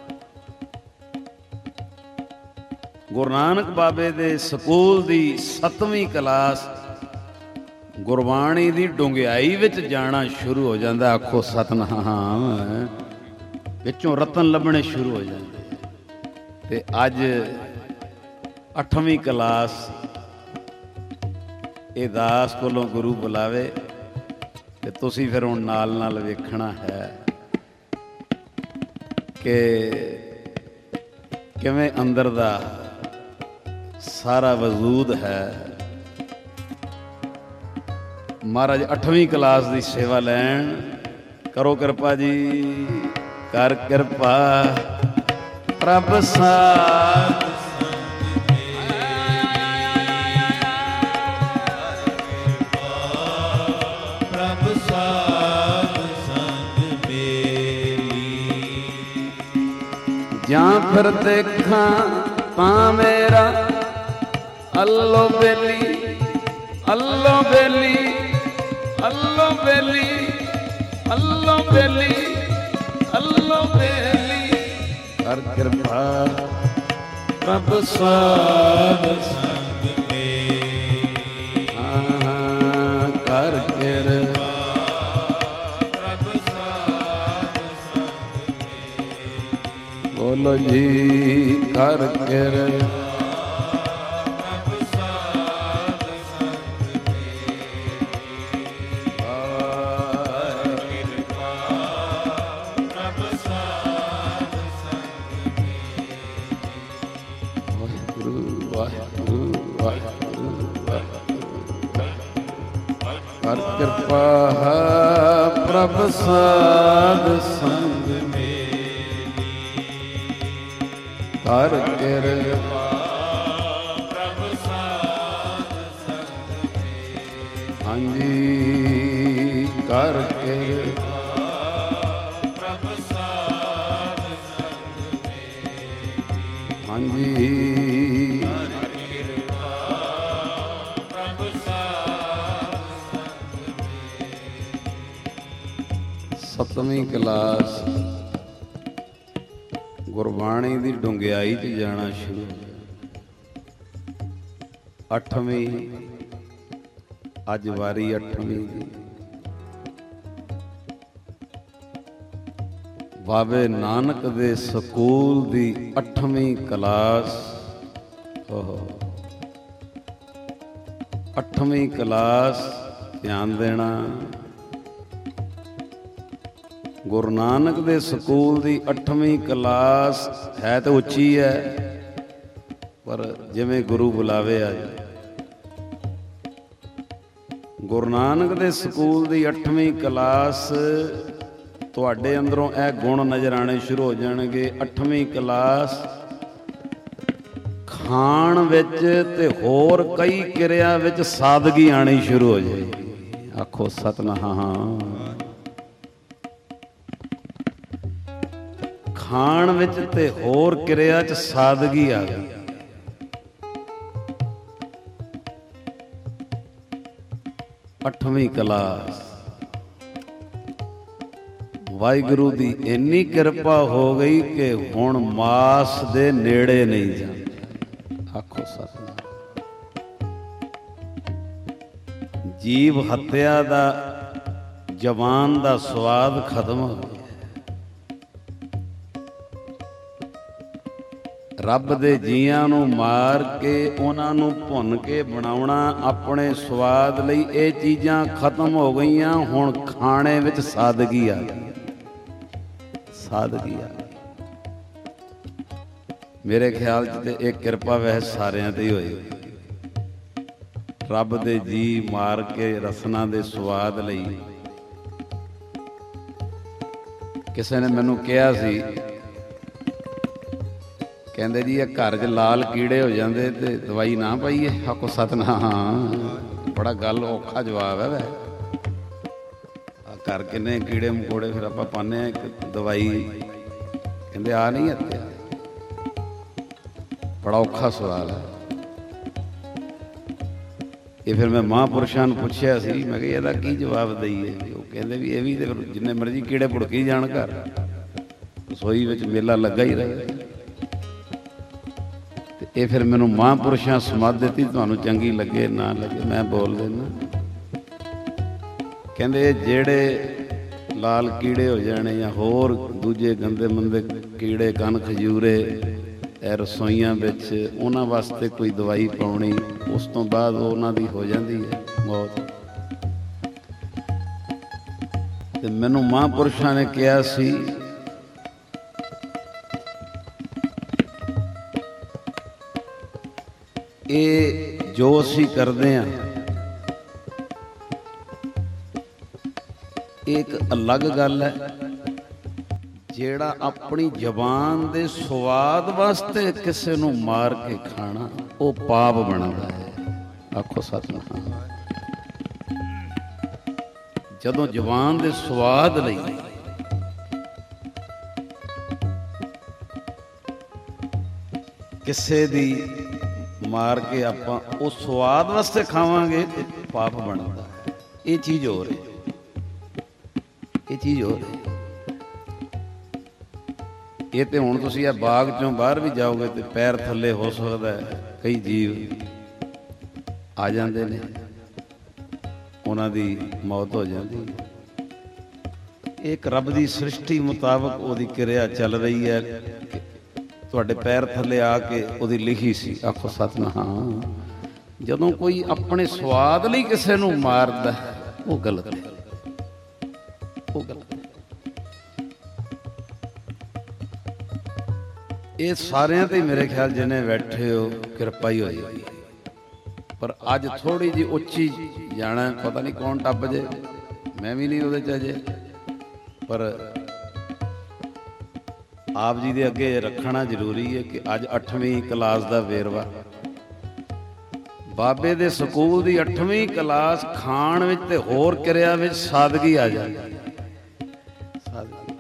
ਗੁਰੂ ਨਾਨਕ ਬਾਬੇ ਦੇ ਸਕੂਲ ਦੀ 7ਵੀਂ ਕਲਾਸ ਗੁਰਬਾਣੀ ਦੀ ਡੂੰਘਾਈ ਵਿੱਚ ਜਾਣਾ ਸ਼ੁਰੂ ਹੋ ਜਾਂਦਾ। ਆਖੋ ਸਤਿਨਾਮ। ਵਿੱਚੋਂ ਰਤਨ ਲੱਭਣੇ ਸ਼ੁਰੂ ਹੋ ਜਾਂਦੇ। ਤੇ ਅੱਜ 8ਵੀਂ ਕਲਾਸ ਇਹ ਦਾਸ ਕੋਲੋਂ ਗੁਰੂ ਬੁਲਾਵੇ ਤੇ ਤੁਸੀਂ ਫਿਰ ਹੁਣ ਨਾਲ ਨਾਲ ਵੇਖਣਾ ਹੈ ਕਿ ਕਿਵੇਂ ਅੰਦਰ ਦਾ ਸਾਰਾ ਵਜੂਦ ਹੈ। ਮਹਾਰਾਜ 8ਵੀਂ ਕਲਾਸ ਦੀ ਸੇਵਾ ਲੈਣ। ਕਰੋ ਕਿਰਪਾ ਜੀ, ਕਰ ਕਿਰਪਾ ਪ੍ਰਭ ਸਾਧ ਜਾਂ ਫਿਰ ਦੇਖਾਂ ਤਾਂ ਮੇਰਾ ਅੱਲੋ ਬੇਲੀ, ਅੱਲੋ ਬੇਲੀ, ਅੱਲੋ ਬੇਲੀ, ਅੱਲੋ ਬੇਲੀ, ਅੱਲੋ ਬੇਲੀ। ਕਰ ਕਿਰਪਾ ਪ੍ਰਭ ਸਾਧ ਸੰਗ ਮੇਰੀ। ਹਾਂ ਕਰ ਕਿਰਪਾ ਪ੍ਰਭ ਸਾਧ ਸੰਗ ਮੇਰੀ। ਬੋਲੋ ਜੀ ਕਰ ਕਿਰਪਾ ਪ੍ਰਭ ਸਾਧ ਸੰਗ ਮੇਰੀ। ਕਰ ਕਿਰਪਾ ਪ੍ਰਭ ਸਾਧ ਸੰਗ ਮੇਰੀ। ਵਾਹਿਗੁਰੂ ਵਾਹਿਗੁਰੂ ਵਾਹਿਗੁਰੂ ਵਾਹਿਗੁਰੂ। ਕਰ ਕਿਰਪਾ ਪ੍ਰਭ ਸਾਧ ਸੰਗ ਮੇਰੀ। ਕਰ ਕਿਰਪਾ ਪ੍ਰਭ ਸਾਧ ਸੰਗ ਮੇਰੀ। ਹਾਂਜੀ ਕਰ ਕਿਰਪਾ ਪ੍ਰਭ ਸਾਧ ਸੰਗ ਮੇਰੀ। ਹਾਂਜੀ ਸੱਤਵੀਂ ਕਲਾਸ ਗੁਰਬਾਣੀ ਦੀ ਡੂੰਘਿਆਈ 'ਚ ਜਾਣਾ ਸ਼ੁਰੂ ਹੋਇਆ। 8ਵੀਂ ਅੱਜ ਵਾਰੀ 8ਵੀਂ ਦੀ। ਬਾਬੇ ਨਾਨਕ ਦੇ ਸਕੂਲ ਦੀ 8ਵੀਂ ਕਲਾਸ। 8ਵੀਂ ਕਲਾਸ ਧਿਆਨ ਦੇਣਾ। ਗੁਰੂ ਨਾਨਕ ਦੇ ਸਕੂਲ ਦੀ 8ਵੀਂ ਕਲਾਸ ਹੈ ਤਾਂ ਉੱਚੀ ਹੈ, ਪਰ ਜਿਵੇਂ ਗੁਰੂ ਬੁਲਾਵੇ ਆ ਜਾਏ। ਗੁਰੂ ਨਾਨਕ ਦੇ ਸਕੂਲ ਦੀ 8ਵੀਂ ਕਲਾਸ ਤੁਹਾਡੇ ਅੰਦਰੋਂ ਇਹ ਗੁਣ ਨਜ਼ਰ ਆਉਣੇ ਸ਼ੁਰੂ ਹੋ ਜਾਣਗੇ। 8ਵੀਂ ਕਲਾਸ ਖਾਣ ਵਿੱਚ ਤੇ ਹੋਰ ਕਈ ਕਿਰਿਆ ਵਿੱਚ ਸਾਦਗੀ ਆਉਣੀ ਸ਼ੁਰੂ ਹੋ ਜਾਏਗੀ। ਆਖੋ ਸਤਿਨਾਮ। ਖਾਣ ਵਿੱਚ ਤੇ ਹੋਰ ਕਿਰਿਆ 'ਚ ਸਾਦਗੀ ਆ ਗਈ। ਅੱਠਵੀਂ ਕਲਾਸ ਵਾਹਿਗੁਰੂ ਦੀ ਇੰਨੀ ਕਿਰਪਾ ਹੋ ਗਈ ਕਿ ਹੁਣ ਮਾਸ ਦੇ ਨੇੜੇ ਨਹੀਂ ਜਾਂਦੇ। ਆਖੋ ਸਤਿਨਾਮ। ਜੀਵ ਹੱਤਿਆ ਦਾ ਜ਼ਬਾਨ ਦਾ ਸਵਾਦ ਖਤਮ ਹੋ ਗਿਆ। ਰੱਬ ਦੇ ਜੀਆਂ ਨੂੰ ਮਾਰ ਕੇ ਉਹਨਾਂ ਨੂੰ ਭੁੰਨ ਕੇ ਬਣਾਉਣਾ ਆਪਣੇ ਸਵਾਦ ਲਈ, ਇਹ ਚੀਜ਼ਾਂ ਖਤਮ ਹੋ ਗਈਆਂ। ਹੁਣ ਖਾਣੇ ਵਿੱਚ ਸਾਦਗੀ ਆ ਗਈ। ਸਾਦਗੀ ਆ ਗਈ। ਮੇਰੇ ਖਿਆਲ 'ਚ ਤੇ ਇਹ ਕਿਰਪਾ ਵੈਸੇ ਸਾਰਿਆਂ ਤੇ ਹੀ ਹੋਈ। ਰੱਬ ਦੇ ਜੀ ਮਾਰ ਕੇ ਰਸਨਾ ਦੇ ਸਵਾਦ ਲਈ। ਕਿਸੇ ਨੇ ਮੈਨੂੰ ਕਿਹਾ ਸੀ, ਕਹਿੰਦੇ ਜੀ ਇਹ ਘਰ 'ਚ ਲਾਲ ਕੀੜੇ ਹੋ ਜਾਂਦੇ ਤੇ ਦਵਾਈ ਨਾ ਪਾਈਏ। ਆਖੋ ਸਤਿਨਾਮ। ਬੜਾ ਗੱਲ ਔਖਾ ਜਵਾਬ ਹੈ ਵੈ। ਘਰ ਕਿੰਨੇ ਕੀੜੇ ਮਕੌੜੇ ਫਿਰ ਆਪਾਂ ਪਾਉਂਦੇ ਹਾਂ ਇੱਕ ਦਵਾਈ, ਕਹਿੰਦੇ ਆ ਨਹੀਂ ਹੱਤਿਆ। ਬੜਾ ਔਖਾ ਸਵਾਲ ਹੈ ਇਹ। ਫਿਰ ਮੈਂ ਮਹਾਂਪੁਰਸ਼ਾਂ ਨੂੰ ਪੁੱਛਿਆ ਸੀ, ਮੈਂ ਕਿਹਾ ਇਹਦਾ ਕੀ ਜਵਾਬ ਦਈਏ। ਉਹ ਕਹਿੰਦੇ ਵੀ ਇਹ ਵੀ ਤੇ ਫਿਰ ਜਿੰਨੇ ਮਰਜ਼ੀ ਕੀੜੇ ਭੁੜਕੀ ਜਾਣ ਘਰ, ਰਸੋਈ ਵਿੱਚ ਮੇਲਾ ਲੱਗਾ ਹੀ ਰਹੇ। ਇਹ ਫਿਰ ਮੈਨੂੰ ਮਹਾਂਪੁਰਸ਼ਾਂ ਸਮਾਧ ਦਿੱਤੀ। ਤੁਹਾਨੂੰ ਚੰਗੀ ਲੱਗੇ ਨਾ ਲੱਗੇ ਮੈਂ ਬੋਲ ਦਿੰਦਾ। ਕਹਿੰਦੇ ਜਿਹੜੇ ਲਾਲ ਕੀੜੇ ਹੋ ਜਾਣੇ ਜਾਂ ਹੋਰ ਦੂਜੇ ਗੰਦੇ ਮੰਦੇ ਕੀੜੇ, ਕਣ ਖਜੂਰੇ ਇਹ ਰਸੋਈਆਂ ਵਿੱਚ, ਉਹਨਾਂ ਵਾਸਤੇ ਕੋਈ ਦਵਾਈ ਪਾਉਣੀ, ਉਸ ਤੋਂ ਬਾਅਦ ਉਹਨਾਂ ਦੀ ਹੋ ਜਾਂਦੀ ਹੈ ਮੌਤ। ਤੇ ਮੈਨੂੰ ਮਹਾਂਪੁਰਸ਼ਾਂ ਨੇ ਕਿਹਾ ਸੀ ਇਹ ਜੋ ਅਸੀਂ ਕਰਦੇ ਹਾਂ ਇਹ ਇੱਕ ਅਲੱਗ ਗੱਲ ਹੈ। ਜਿਹੜਾ ਆਪਣੀ ਜ਼ਬਾਨ ਦੇ ਸਵਾਦ ਵਾਸਤੇ ਕਿਸੇ ਨੂੰ ਮਾਰ ਕੇ ਖਾਣਾ ਉਹ ਪਾਪ ਬਣਦਾ ਹੈ। ਆਖੋ ਸਤਿਨਾਮ। ਜਦੋਂ ਜ਼ਬਾਨ ਦੇ ਸਵਾਦ ਲਈ ਕਿਸੇ ਦੀ ਮਾਰ ਕੇ ਆਪਾਂ ਉਹ ਸਵਾਦ ਵਾਸਤੇ ਖਾਵਾਂਗੇ ਤੇ ਪਾਪ ਬਣਦਾ। ਇਹ ਚੀਜ਼ ਹੋ ਰਹੀ, ਇਹ ਚੀਜ਼ ਹੋ ਰਹੀ। ਇਹ ਤੇ ਹੁਣ ਤੁਸੀਂ ਇਹ ਬਾਗ ਚੋਂ ਬਾਹਰ ਵੀ ਜਾਓਗੇ ਤੇ ਪੈਰ ਥੱਲੇ ਹੋ ਸਕਦਾ ਕਈ ਜੀਵ ਆ ਜਾਂਦੇ ਨੇ, ਉਹਨਾਂ ਦੀ ਮੌਤ ਹੋ ਜਾਂਦੀ। ਇੱਕ ਰੱਬ ਦੀ ਸ੍ਰਿਸ਼ਟੀ ਮੁਤਾਬਕ ਉਹਦੀ ਕਿਰਿਆ ਚੱਲ ਰਹੀ ਹੈ। ਤੁਹਾਡੇ ਪੈਰ ਥੱਲੇ ਆ ਕੇ ਉਹਦੀ ਲਿਖੀ ਸੀ। ਆਖੋ ਸਤਿਨਾਮ। ਜਦੋਂ ਕੋਈ ਆਪਣੇ ਸਵਾਦ ਲਈ ਕਿਸੇ ਨੂੰ ਮਾਰਦਾ ਉਹ ਗਲਤ ਹੈ, ਉਹ ਗਲਤ ਹੈ। ਇਹ ਸਾਰਿਆਂ ਤੇ ਮੇਰੇ ਖਿਆਲ ਜਿਹਨੇ ਬੈਠੇ ਹੋ ਕਿਰਪਾ ਹੀ ਹੋਈ ਹੋਈ। ਪਰ ਅੱਜ ਥੋੜੀ ਜਿਹੀ ਉੱਚੀ ਜਾਣਾ, ਪਤਾ ਨਹੀਂ ਕੌਣ ਟੱਪ ਜੇ, ਮੈਂ ਵੀ ਨਹੀਂ ਉਹਦੇ 'ਚ ਅਜੇ। ਪਰ ਆਪ ਜੀ ਦੇ ਅੱਗੇ ਰੱਖਣਾ ਜ਼ਰੂਰੀ ਹੈ ਕਿ ਅੱਜ 8ਵੀਂ ਕਲਾਸ ਦਾ ਵੇਰਵਾ, ਬਾਬੇ ਦੇ ਸਕੂਲ ਦੀ 8ਵੀਂ ਕਲਾਸ ਖਾਣ ਵਿੱਚ ਤੇ ਹੋਰ ਕਿਰਿਆ ਵਿੱਚ ਸਾਦਗੀ ਆ ਜਾਂਦੀ। ਸਾਦਗੀ।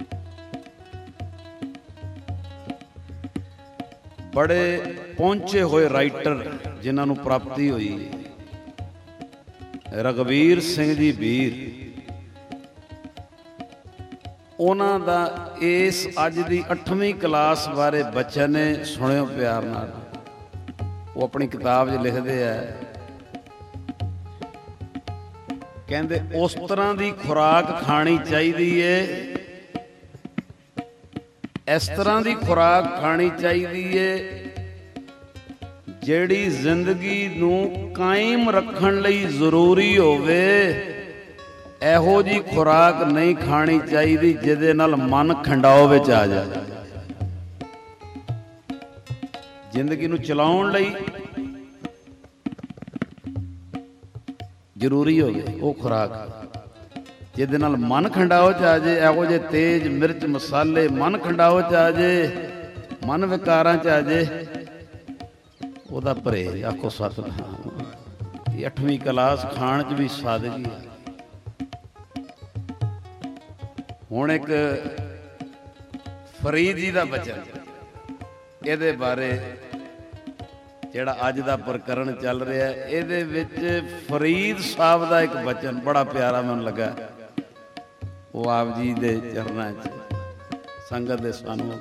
ਬੜੇ ਪਹੁੰਚੇ ਹੋਏ ਰਾਈਟਰ ਜਿਨ੍ਹਾਂ ਨੂੰ ਪ੍ਰਾਪਤੀ ਹੋਈ, ਰਘਵੀਰ ਸਿੰਘ ਜੀ ਵੀਰ, ਉਹਨਾਂ ਦਾ ਇਸ ਅੱਜ ਦੀ 8ਵੀਂ ਕਲਾਸ ਬਾਰੇ ਬਚਨ ਨੇ, ਸੁਣਿਓ ਪਿਆਰ ਨਾਲ। ਉਹ ਆਪਣੀ ਕਿਤਾਬ 'ਚ ਲਿਖਦੇ ਆ, ਕਹਿੰਦੇ ਉਸ ਤਰ੍ਹਾਂ ਦੀ ਖੁਰਾਕ ਖਾਣੀ ਚਾਹੀਦੀ ਏ, ਇਸ ਤਰ੍ਹਾਂ ਦੀ ਖੁਰਾਕ ਖਾਣੀ ਚਾਹੀਦੀ ਏ ਜਿਹੜੀ ਜ਼ਿੰਦਗੀ ਨੂੰ ਕਾਇਮ ਰੱਖਣ ਲਈ ਜ਼ਰੂਰੀ ਹੋਵੇ। ਇਹੋ ਜਿਹੀ ਖੁਰਾਕ ਨਹੀਂ ਖਾਣੀ ਚਾਹੀਦੀ ਜਿਹਦੇ ਨਾਲ ਮਨ ਖੰਡਾਓ ਵਿੱਚ ਆ ਜਾਏ। ਜ਼ਿੰਦਗੀ ਨੂੰ ਚਲਾਉਣ ਲਈ ਜ਼ਰੂਰੀ ਹੋਵੇ ਉਹ ਖੁਰਾਕ ਜਿਹਦੇ ਨਾਲ ਮਨ ਖੰਡਾਓ ਚ ਆ ਜੇ। ਇਹੋ ਜਿਹੇ ਤੇਜ਼ ਮਿਰਚ ਮਸਾਲੇ ਮਨ ਖੰਡਾਓ ਚ ਆ ਜੇ, ਮਨ ਵਿਕਾਰਾਂ ਚ ਆ ਜੇ, ਉਹਦਾ ਪਰਹੇਜ਼। ਆਖੋ ਸਤਿਨਾਮ। ਇਹ 8ਵੀਂ ਕਲਾਸ ਖਾਣ ਚ ਵੀ ਸਾਦਗੀ ਹੈ। ਹੁਣ ਇੱਕ ਫਰੀਦ ਜੀ ਦਾ ਬਚਨ, ਇਹਦੇ ਬਾਰੇ ਜਿਹੜਾ ਅੱਜ ਦਾ ਪ੍ਰਕਰਣ ਚੱਲ ਰਿਹਾ, ਇਹਦੇ ਵਿੱਚ ਫਰੀਦ ਸਾਹਿਬ ਦਾ ਇੱਕ ਬਚਨ ਬੜਾ ਪਿਆਰਾ ਮੈਨੂੰ ਲੱਗਾ। ਉਹ ਆਪ ਜੀ ਦੇ ਚਰਨਾਂ 'ਚ ਸੰਗਤ ਦੇ ਸਾਨੂੰ,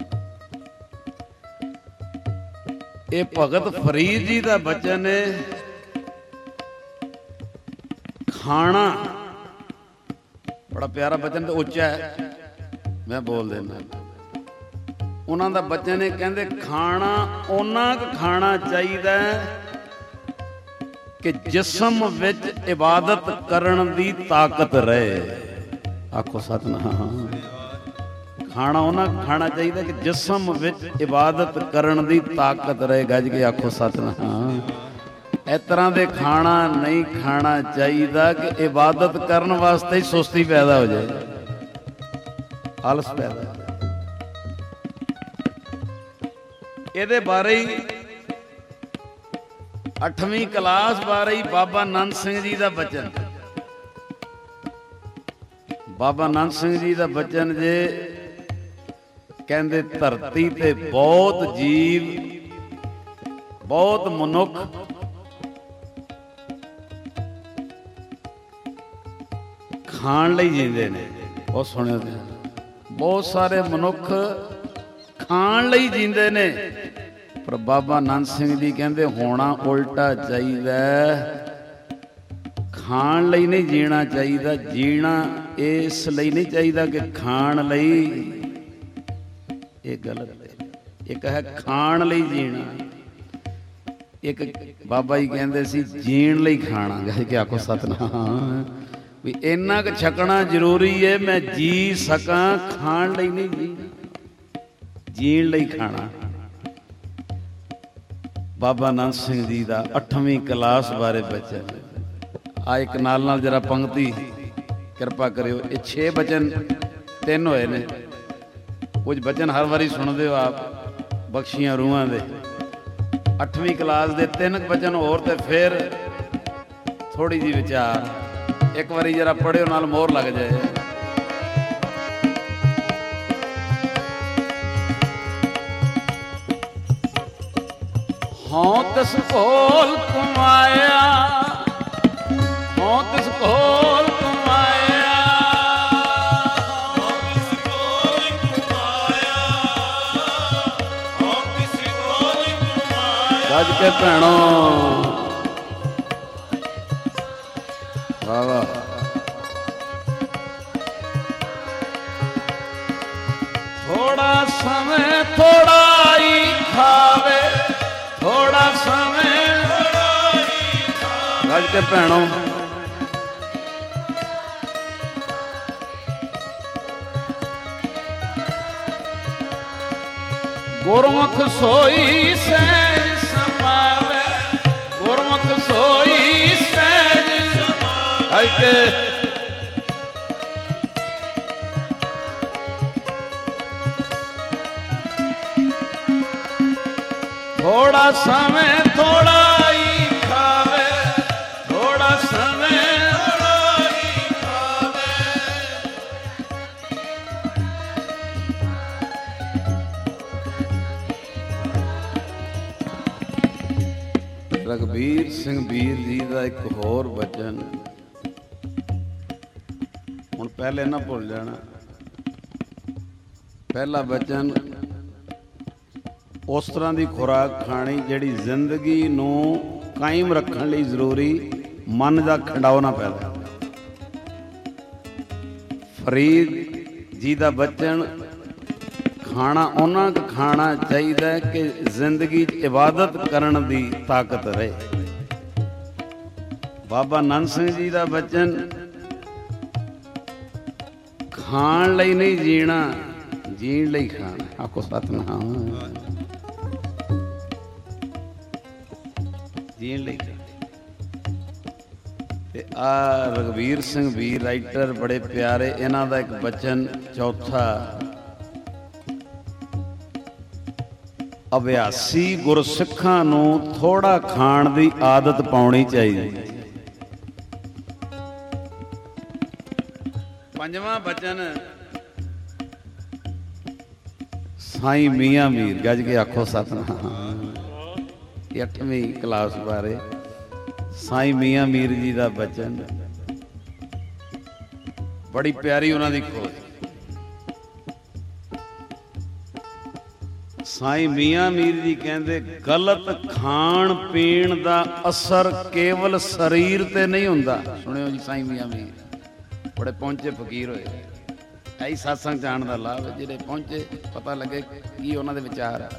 ਇਹ ਭਗਤ ਫਰੀਦ ਜੀ ਦਾ ਬਚਨ ਹੈ। ਖਾਣਾ ਬੜਾ ਪਿਆਰਾ ਬਚਨ ਤੇ ਉੱਚਾ ਹੈ, ਮੈਂ ਬੋਲ ਦੇਣਾ। ਉਹਨਾਂ ਦਾ ਬਚਨ ਹੈ, ਕਹਿੰਦੇ ਖਾਣਾ ਓਨਾ ਕੁ ਖਾਣਾ ਚਾਹੀਦਾ ਕਿ ਜਿਸਮ ਵਿੱਚ ਇਬਾਦਤ ਕਰਨ ਦੀ ਤਾਕਤ ਰਹੇ। ਆਖੋ ਸਤਿਨਾਮ। ਖਾਣਾ ਉਹਨਾਂ ਖਾਣਾ ਚਾਹੀਦਾ ਕਿ ਜਿਸਮ ਵਿੱਚ ਇਬਾਦਤ ਕਰਨ ਦੀ ਤਾਕਤ ਰਹੇ। ਗੱਜ ਕੇ ਆਖੋ ਸਤਿਨਾਮ। ਇਸ ਤਰ੍ਹਾਂ ਦੇ ਖਾਣਾ ਨਹੀਂ ਖਾਣਾ ਚਾਹੀਦਾ ਕਿ ਇਬਾਦਤ ਕਰਨ ਵਾਸਤੇ ਹੀ ਸੁਸਤੀ ਪੈਦਾ ਹੋ ਜਾਏ, ਆਲਸ ਪੈਦਾ। ਇਹਦੇ ਬਾਰੇ ਹੀ 8ਵੀਂ ਕਲਾਸ ਬਾਰੇ ਹੀ ਬਾਬਾ ਨੰਦ ਸਿੰਘ ਜੀ ਦਾ ਬਚਨ। ਬਾਬਾ ਨੰਦ ਸਿੰਘ ਜੀ ਦਾ ਬਚਨ ਜੇ, ਕਹਿੰਦੇ ਧਰਤੀ ਤੇ ਬਹੁਤ ਜੀਵ, ਬਹੁਤ ਮਨੁੱਖ ਖਾਣ ਲਈ ਜੀਂਦੇ ਨੇ। ਬਹੁਤ ਸੁਣਿਆ, ਬਹੁਤ ਸਾਰੇ ਮਨੁੱਖ ਖਾਣ ਲਈ ਜੀਂਦੇ ਨੇ। ਪਰ ਬਾਬਾ ਨੰਦ ਸਿੰਘ ਜੀ ਕਹਿੰਦੇ ਹੋਣਾ ਉਲਟਾ ਚਾਹੀਦਾ, ਖਾਣ ਲਈ ਨਹੀਂ ਜੀਣਾ ਚਾਹੀਦਾ। ਜੀਣਾ ਇਸ ਲਈ ਨਹੀਂ ਚਾਹੀਦਾ ਕਿ ਖਾਣ ਲਈ, ਇਹ ਗਲਤ ਹੈ। ਇੱਕ ਹੈ ਖਾਣ ਲਈ ਜੀਣਾ, ਇੱਕ ਬਾਬਾ ਜੀ ਕਹਿੰਦੇ ਸੀ ਜੀਣ ਲਈ ਖਾਣਾ। ਕਹਿ ਕੇ ਆਖੋ ਸਤਿਨਾਮ। ਵੀ ਇੰਨਾ ਕੁ ਛਕਣਾ ਜ਼ਰੂਰੀ ਹੈ, ਮੈਂ ਜੀ ਸਕਾਂ, ਖਾਣ ਲਈ ਨਹੀਂ ਜੀਣਾ, ਜੀਣ ਲਈ ਖਾਣਾ। ਬਾਬਾ ਨੰਦ ਸਿੰਘ ਜੀ ਦਾ 8ਵੀਂ ਕਲਾਸ ਬਾਰੇ ਬਚਨ। ਆ ਇੱਕ ਨਾਲ ਜਰਾ ਪੰਕਤੀ ਕਿਰਪਾ ਕਰਿਓ। ਇਹ 6 ਬਚਨ 3 ਹੋਏ ਨੇ। ਕੁਝ ਬਚਨ ਹਰ ਵਾਰੀ ਸੁਣਦੇ ਹੋ ਆਪ, ਬਖਸ਼ੀਆਂ ਰੂਹਾਂ ਦੇ। 8ਵੀਂ ਕਲਾਸ ਦੇ 3 ਬਚਨ ਹੋਰ ਤੇ ਫਿਰ ਥੋੜੀ ਜਿਹੀ ਵਿਚਾਰ। ਇੱਕ ਵਾਰੀ ਜਰਾ ਪੜ੍ਹਿਓ, ਨਾਲ ਮੋਹਰ ਲੱਗ ਜਾਏ। ਹੋਂ ਤਿਸ ਕੋਲ ਕਮਾਇਆ, ਹੋਂ ਤਿਸ ਕੋਲ ਕਮਾਇਆ, ਹੋਂ ਤਿਸ ਕੋਲ ਕਮਾਇਆ, ਹੋਂ ਤਿਸ ਕੋਲ ਕਮਾਇਆ। ਗੱਜ ਕੇ ਭੈਣੋ, ਵਾਹ ਵਾਹ। ਥੋੜਾ ਸਮੇਂ ਥੋੜਾ ਹੀ ਖਾਵੇ, ਥੋੜਾ ਸਮੇਂ ਥੋੜਾ ਹੀ ਖਾਵੇ। ਗੱਜ ਕੇ ਭੈਣੋ, ਗੁਰਮੁਖ ਸੋਈ ਸਹਿਜ ਸਮਾਵੇ, ਗੁਰਮੁਖ ਸੋਈ ਸਹਿਜ ਸਮਾਵੇ। ਕੇ ਥੋੜਾ ਸਮੇਂ ਥੋੜਾ ਹੀ ਖਾਵੇ, ਥੋੜਾ ਸਮੇਂ ਥੋੜਾ ਹੀ ਖਾਵੇ। ਰਘਬੀਰ ਸਿੰਘ ਵੀਰ ਜੀ ਦਾ ਇੱਕ ਹੋਰ ਬਚਨ, ਹੁਣ ਪਹਿਲੇ ਨਾ ਭੁੱਲ ਜਾਣਾ। ਪਹਿਲਾ ਬਚਨ, ਉਸ ਤਰ੍ਹਾਂ ਦੀ ਖੁਰਾਕ ਖਾਣੀ ਜਿਹੜੀ ਜ਼ਿੰਦਗੀ ਨੂੰ ਕਾਇਮ ਰੱਖਣ ਲਈ ਜ਼ਰੂਰੀ, ਮਨ ਦਾ ਖੰਡਾਓ ਨਾ ਪੈਦਾ। ਫਰੀਦ ਜੀ ਦਾ ਬਚਨ, ਖਾਣਾ ਉਹਨਾਂ ਕੁ ਖਾਣਾ ਚਾਹੀਦਾ ਕਿ ਜ਼ਿੰਦਗੀ 'ਚ ਇਬਾਦਤ ਕਰਨ ਦੀ ਤਾਕਤ ਰਹੇ। ਬਾਬਾ ਨੰਦ ਸਿੰਘ ਜੀ ਦਾ ਬਚਨ, ਖਾਣ ਲਈ ਨਹੀਂ ਜੀਣਾ, ਜੀਣ ਲਈ ਖਾਣਾ। ਆਖੋ ਸਤਿਨਾਮ। ਜੀਣ ਲਈ। ਤੇ ਆ ਰਘਬੀਰ ਸਿੰਘ ਵੀਰ ਰਾਈਟਰ ਬੜੇ ਪਿਆਰੇ, ਇਹਨਾਂ ਦਾ ਇੱਕ ਬਚਨ ਚੌਥਾ, ਅਭਿਆਸੀ ਗੁਰਸਿੱਖਾਂ ਨੂੰ ਥੋੜਾ ਖਾਣ ਦੀ ਆਦਤ ਪਾਉਣੀ ਚਾਹੀਦੀ। ਪੰਜਵਾਂ ਬਚਨ, ਸਾਈਂ ਮੀਆਂ ਮੀਰ। ਗੱਜ ਕੇ ਆਖੋ ਸਤਿਨਾਮ। 8ਵੀਂ ਕਲਾਸ ਬਾਰੇ ਸਾਈਂ ਮੀਆਂ ਮੀਰ ਜੀ ਦਾ ਬਚਨ, ਬੜੀ ਪਿਆਰੀ ਉਹਨਾਂ ਦੀ ਖੋਜ। ਸਾਈਂ ਮੀਆਂ ਮੀਰ ਜੀ ਕਹਿੰਦੇ, ਗਲਤ ਖਾਣ ਪੀਣ ਦਾ ਅਸਰ ਕੇਵਲ ਸਰੀਰ ਤੇ ਨਹੀਂ ਹੁੰਦਾ। ਸੁਣਿਓ ਜੀ, ਸਾਈਂ ਮੀਆਂ ਮੀਰ ਬੜੇ ਪਹੁੰਚੇ ਫਕੀਰ ਹੋਏ। ਇਹੀ ਸਤਸੰਗ ਜਾਣ ਦਾ ਲਾਭ ਹੈ, ਜਿਹੜੇ ਪਹੁੰਚੇ ਪਤਾ ਲੱਗੇ ਕੀ ਉਹਨਾਂ ਦੇ ਵਿਚਾਰ ਆ।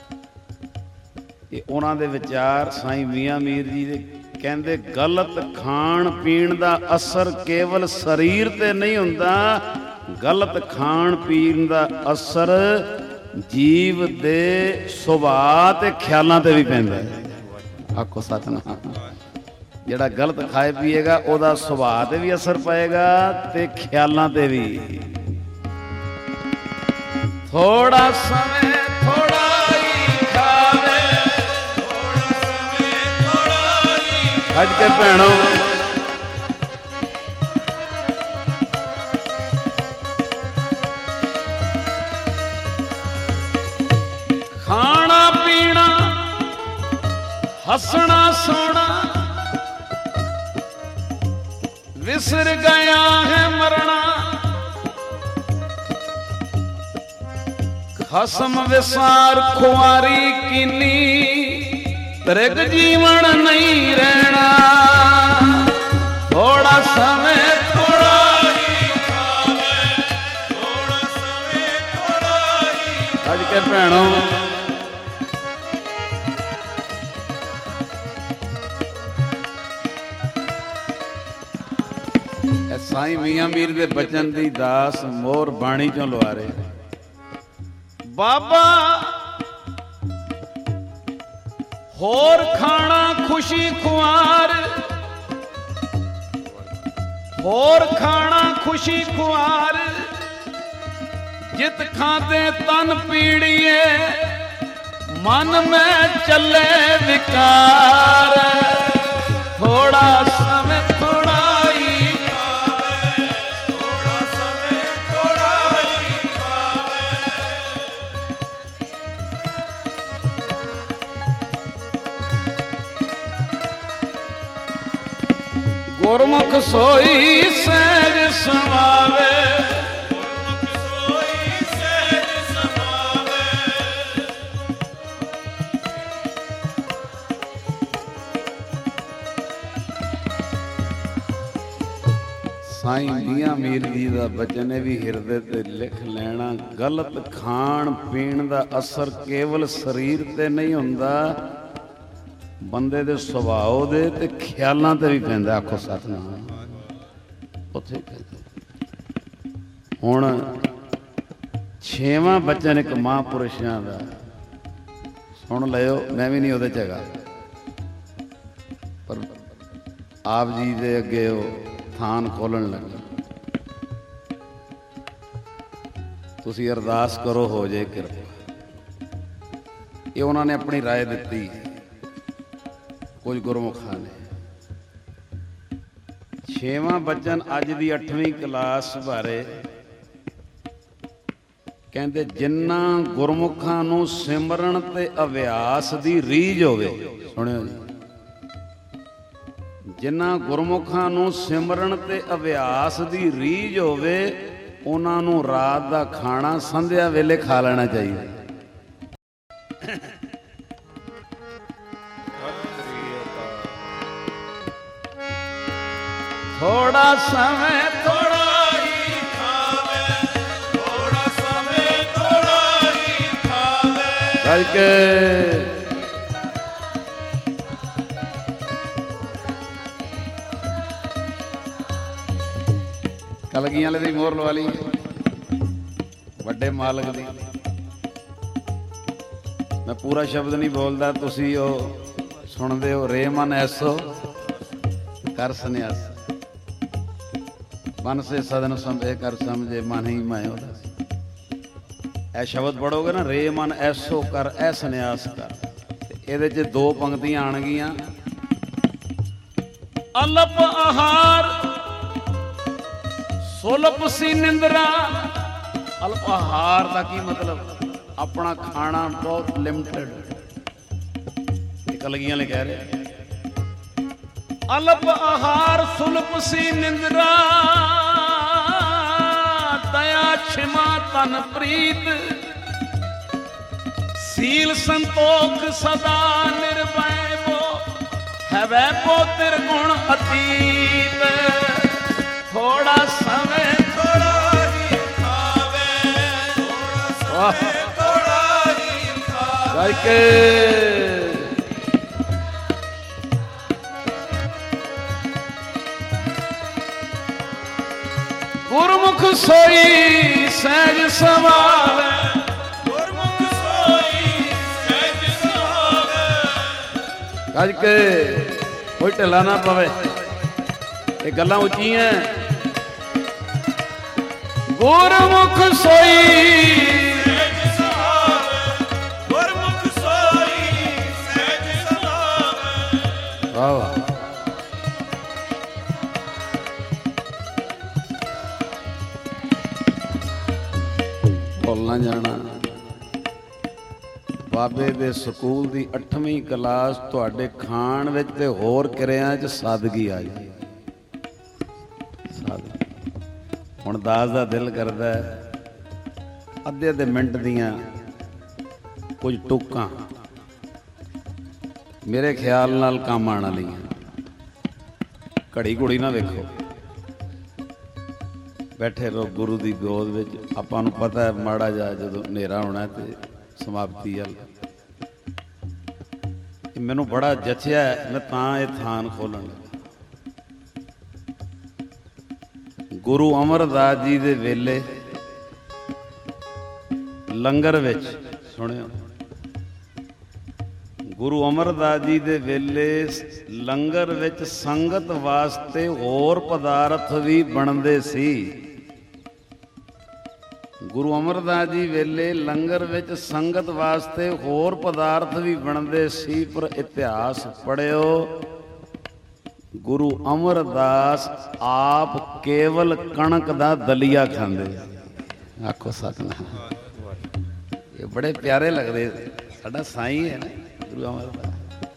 ਇਹ ਉਹਨਾਂ ਦੇ ਵਿਚਾਰ ਸਾਈਂ ਮੀਆਂ ਮੀਰ ਜੀ ਦੇ ਕਹਿੰਦੇ, ਗਲਤ ਖਾਣ ਪੀਣ ਦਾ ਅਸਰ ਕੇਵਲ ਸਰੀਰ ਤੇ ਨਹੀਂ ਹੁੰਦਾ, ਗਲਤ ਖਾਣ ਪੀਣ ਦਾ ਅਸਰ ਜੀਵ ਦੇ ਸੁਭਾਅ ਤੇ ਖਿਆਲਾਂ ਤੇ ਵੀ ਪੈਂਦਾ। ਆਖੋ ਸਤਿਨਾਮ। ਜਿਹੜਾ ਗਲਤ ਖਾਏ ਪੀਏਗਾ ਉਹਦਾ ਸੁਭਾਅ ਤੇ ਵੀ ਅਸਰ ਪਏਗਾ ਤੇ ਖਿਆਲਾਂ ਤੇ ਵੀ। ਥੋੜਾ ਸਮੇਂ ਥੋੜਾ ਹੀ ਖਾਵੇ, ਥੋੜਾ ਸਮੇਂ ਥੋੜਾ ਹੀ। ਅੱਜ ਕੇ ਭੈਣੋ, ਖਾਣਾ ਪੀਣਾ, ਹੱਸਣਾ ਸੋਣਾ, ਵਿਸਰ ਗਿਆ ਹੈ ਮਰਨਾ। ਖਸਮ ਵਿਸਾਰ ਖੁਆਰੀ ਕੀਨੀ, ਤ੍ਰਿਗ ਜੀਵਨ ਨਹੀਂ ਰਹਿਣਾ। ਥੋੜਾ ਸਮੇਂ ਥੋੜਾ ਹੀ ਖਾਵੇ, ਥੋੜਾ ਸਮੇਂ ਥੋੜਾ ਹੀ। ਅੱਜ ਕੇ ਭੈਣੋ, ਸਾਈਂ ਮੀਆਂ ਮੀਰ ਦੇ ਬਚਨ ਦੀ ਦਾਸ ਮੋਹਰ ਬਾਣੀ ਚੋਂ ਲਵਾ ਰਹੇ। ਬਾਬਾ ਹੋਰ ਖਾਣਾ ਖੁਸ਼ੀ ਖੁਆਰ, ਹੋਰ ਖਾਣਾ ਖੁਸ਼ੀ ਖੁਆਰ, ਜਿਤ ਖਾਂਦੇ ਤਨ ਪੀੜੀਏ, ਮਨ ਮੈਂ ਚੱਲੇ ਵਿਕਾਰ। ਥੋੜਾ ਸਮੇਂ ਥੋੜਾ ਹੀ ਖਾਵੇ, ਥੋੜਾ ਸਮੇਂ ਥੋੜਾ ਹੀ ਖਾਵੇ। ਗੁਰਮੁਖ ਸੋਈ ਸਹਿਜ ਸਮਾਵੇ, ਸਾਈਂ ਮੀਆਂ ਮੀਰ ਜੀ ਦਾ ਬਚਨ ਹੈ ਵੀ ਹਿਰਦੇ ਤੇ ਲਿਖ ਲੈਣਾ। ਗਲਤ ਖਾਣ ਪੀਣ ਦਾ ਅਸਰ ਕੇਵਲ ਸਰੀਰ ਤੇ ਨਹੀਂ ਹੁੰਦਾ, ਬੰਦੇ ਦੇ ਸੁਭਾਅ ਦੇ ਤੇ ਖਿਆਲਾਂ ਤੇ ਵੀ ਪੈਂਦਾ। ਆਖੋ ਸਤਿਨਾਮ। ਉੱਥੇ ਹੁਣ 6ਵਾਂ ਬਚਨ ਇੱਕ ਮਹਾਂਪੁਰਸ਼ਾਂ ਦਾ ਸੁਣ ਲਿਓ। ਮੈਂ ਵੀ ਨਹੀਂ ਉਹਦੇ 'ਚ ਹੈਗਾ, ਪਰ ਆਪ ਜੀ ਦੇ ਅੱਗੇ ਉਹ ਥਾਨ ਖੋਲਣ ਲੱਗਾ। ਤੁਸੀਂ ਅਰਦਾਸ ਕਰੋ ਹੋ ਜੇ ਕਿਰਪਾ। ਇਹ ਉਹਨਾਂ ਨੇ ਆਪਣੀ ਰਾਏ ਦਿੱਤੀ ਕੁਝ ਗੁਰਮੁਖਾਂ ਨੇ। 6ਵਾਂ ਬਚਨ ਅੱਜ ਦੀ 8ਵੀਂ ਕਲਾਸ ਬਾਰੇ ਕਹਿੰਦੇ, ਜਿੰਨਾ ਗੁਰਮੁਖਾਂ ਨੂੰ ਸਿਮਰਨ ਤੇ ਅਭਿਆਸ ਦੀ ਰੀਝ ਹੋਵੇ। ਸੁਣਿਓ ਜੀ, ਜਿਨ੍ਹਾਂ ਗੁਰਮੁਖਾਂ ਨੂੰ ਸਿਮਰਨ ਤੇ ਅਭਿਆਸ ਦੀ ਰੀਝ ਹੋਵੇ, ਉਹਨਾਂ ਨੂੰ ਰਾਤ ਦਾ ਖਾਣਾ ਸੰਧਿਆ ਵੇਲੇ ਖਾ ਲੈਣਾ ਚਾਹੀਦਾ। ਥੋੜਾ ਸਮੇਂ ਥੋੜਾ ਹੀ ਖਾਵੇ, ਥੋੜਾ ਸਮੇਂ ਥੋੜਾ ਹੀ ਖਾਵੇ। ਕਰਕੇ ਕਲਗੀਆਂ ਵਾਲੇ ਦੀ ਮੋਹਰ ਲਵਾ ਲਈ, ਵੱਡੇ ਮਾਲਕ ਦੀ। ਮੈਂ ਪੂਰਾ ਸ਼ਬਦ ਨਹੀਂ ਬੋਲਦਾ, ਤੁਸੀਂ ਉਹ ਸੁਣਦੇ ਹੋ। ਰੇ ਮਨ ਐਸੋ ਕਰ ਸੰਨਿਆਸ, ਮਨ ਸੇ ਸਦਨ ਸੰਭੇ ਕਰ ਸਮਝੇ, ਮਨ ਹੀ ਮੈਂ ਉਹਦਾ। ਇਹ ਸ਼ਬਦ ਪੜੋਗੇ ਨਾ, ਰੇ ਮਨ ਐਸੋ ਕਰ ਐ ਸੰਨਿਆਸ ਕਰ। ਇਹਦੇ 'ਚ 2 ਪੰਕਤੀਆਂ ਆਣਗੀਆਂ। ਅਲਪ ਆਹਾਰ ਸੁਲਭ ਸੀ ਨਿੰਦਰਾ। ਅਲਪ ਆਹਾਰ ਦਾ ਕੀ ਮਤਲਬ? ਆਪਣਾ ਖਾਣਾ ਬਹੁਤ ਲਿਮਟਿਡ। ਇਹ ਕਲਗੀਆਂ ਨੇ ਕਹਿ ਰਹੇ। ਅਲਪ ਆਹਾਰ ਸੁਲਭ ਸੀ ਨਿੰਦਰਾ, ਦਇਆ ਛਿਮਾ ਤਨ ਪ੍ਰੀਤ, ਸੀਲ ਸੰਤੋਖ ਸਦਾ ਨਿਰਭੈ ਬੋ, ਹੈਵੈ ਬੋ ਤਿਰਗੁਣ ਅਤੀਤ। ਥੋੜਾ ਸਮੇਂ ਥੋੜਾ ਹੀ ਖਾਵੇ, ਥੋੜਾ ਸਮੇਂ ਥੋੜਾ ਹੀ ਖਾਵੇ। ਗੁਰਮੁਖ ਸੋਈ ਸਹਿਜ ਸਮਾਵੇ, ਗੁਰਮੁਖ ਸੋਈ ਸਹਿਜ ਸਮਾਵੇ। ਗੱਜ ਕੇ ਕੋਈ ਢਿੱਲਾ ਨਾ ਪਵੇ, ਇਹ ਗੱਲਾਂ ਉੱਚੀਆਂ। ਗੁਰਮੁਖ ਸੋਈ ਸਹਿਜ ਸੁਹਾਵੇ, ਗੁਰਮੁਖ ਸੋਈ ਸਹਿਜ ਸੁਹਾਵੇ। ਵਾਹ ਵਾਹ। ਭੁੱਲ ਨਾ ਜਾਣਾ, ਬਾਬੇ ਦੇ ਸਕੂਲ ਦੀ 8ਵੀਂ ਕਲਾਸ ਤੁਹਾਡੇ ਖਾਣ ਵਿੱਚ ਤੇ ਹੋਰ ਕਿਰਿਆ 'ਚ ਸਾਦਗੀ ਆ ਜਾਏ। ਹੁਣ ਦਾਸ ਦਾ ਦਿਲ ਕਰਦਾ ਅੱਧੇ ਅੱਧੇ ਮਿੰਟ ਦੀਆਂ ਕੁਝ ਟੁੱਕਾਂ ਮੇਰੇ ਖਿਆਲ ਨਾਲ ਕੰਮ ਆਉਣ ਵਾਲੀਆਂ। ਘੜੀ ਘੁੜੀ ਨਾ ਵੇਖੋ, ਬੈਠੇ ਰਹੋ ਗੁਰੂ ਦੀ ਗੋਦ ਵਿੱਚ। ਆਪਾਂ ਨੂੰ ਪਤਾ ਹੈ ਮਾੜਾ ਜਿਹਾ ਜਦੋਂ ਹਨੇਰਾ ਹੋਣਾ ਤੇ ਸਮਾਪਤੀ ਵੱਲ। ਮੈਨੂੰ ਬੜਾ ਜਚਿਆ, ਮੈਂ ਤਾਂ ਇਹ ਥਾਨ ਖੋਲਣ ਲੱਗਾ। ਗੁਰੂ ਅਮਰਦਾਸ ਜੀ ਦੇ ਵੇਲੇ ਲੰਗਰ ਵਿੱਚ ਸੁਣਿਓ, ਗੁਰੂ ਅਮਰਦਾਸ ਜੀ ਦੇ ਵੇਲੇ ਲੰਗਰ ਵਿੱਚ ਸੰਗਤ ਵਾਸਤੇ ਹੋਰ ਪਦਾਰਥ ਵੀ ਬਣਦੇ ਸੀ। ਗੁਰੂ ਅਮਰਦਾਸ ਜੀ ਵੇਲੇ ਲੰਗਰ ਵਿੱਚ ਸੰਗਤ ਵਾਸਤੇ ਹੋਰ ਪਦਾਰਥ ਵੀ ਬਣਦੇ ਸੀ, ਪਰ ਇਤਿਹਾਸ ਪੜ੍ਹਿਓ, ਗੁਰੂ ਅਮਰਦਾਸ ਆਪ ਕੇਵਲ ਕਣਕ ਦਾ ਦਲੀਆ ਖਾਂਦੇ। ਆਖੋ ਸਤਿਨਾਮ। ਇਹ ਬੜੇ ਪਿਆਰੇ ਲੱਗਦੇ। ਸਾਡਾ ਸਾਈਂ ਹੈ ਨਾ ਗੁਰੂ ਅਮਰਦਾਸ।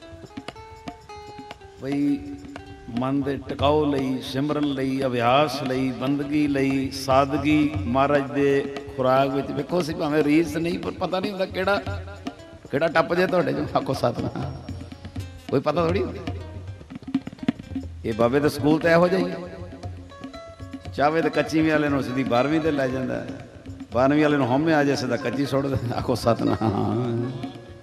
ਬਈ ਮਨ ਦੇ ਟਿਕਾਓ ਲਈ, ਸਿਮਰਨ ਲਈ, ਅਭਿਆਸ ਲਈ, ਬੰਦਗੀ ਲਈ, ਸਾਦਗੀ ਮਹਾਰਾਜ ਦੇ ਖੁਰਾਕ ਵਿੱਚ। ਵੇਖੋ ਅਸੀਂ ਭਾਵੇਂ ਰੀਸ ਨਹੀਂ, ਪਰ ਪਤਾ ਨਹੀਂ ਹੁੰਦਾ ਕਿਹੜਾ ਟੱਪ ਜੇ ਤੁਹਾਡੇ ਚੋਂ। ਆਖੋ ਸਤਿਨਾਮ। ਕੋਈ ਪਤਾ ਥੋੜੀ ਹੁੰਦਾ। ਇਹ ਬਾਬੇ ਦੇ ਸਕੂਲ ਤਾਂ ਇਹੋ ਜਿਹਾ ਹੀ। ਚਾਹਵੇ ਤਾਂ ਕੱਚੀ ਵਾਲੇ ਨੂੰ ਸਿੱਧੀ 12ਵੀਂ ਤੇ ਲੈ ਜਾਂਦਾ, 12ਵੀਂ ਵਾਲੇ ਨੂੰ ਹਉਮੈ ਆ ਜਾਏ ਸਿੱਧਾ ਕੱਚੀ ਸੁੱਟ ਦੇ। ਆਖੋ ਸਤਿਨਾਮ।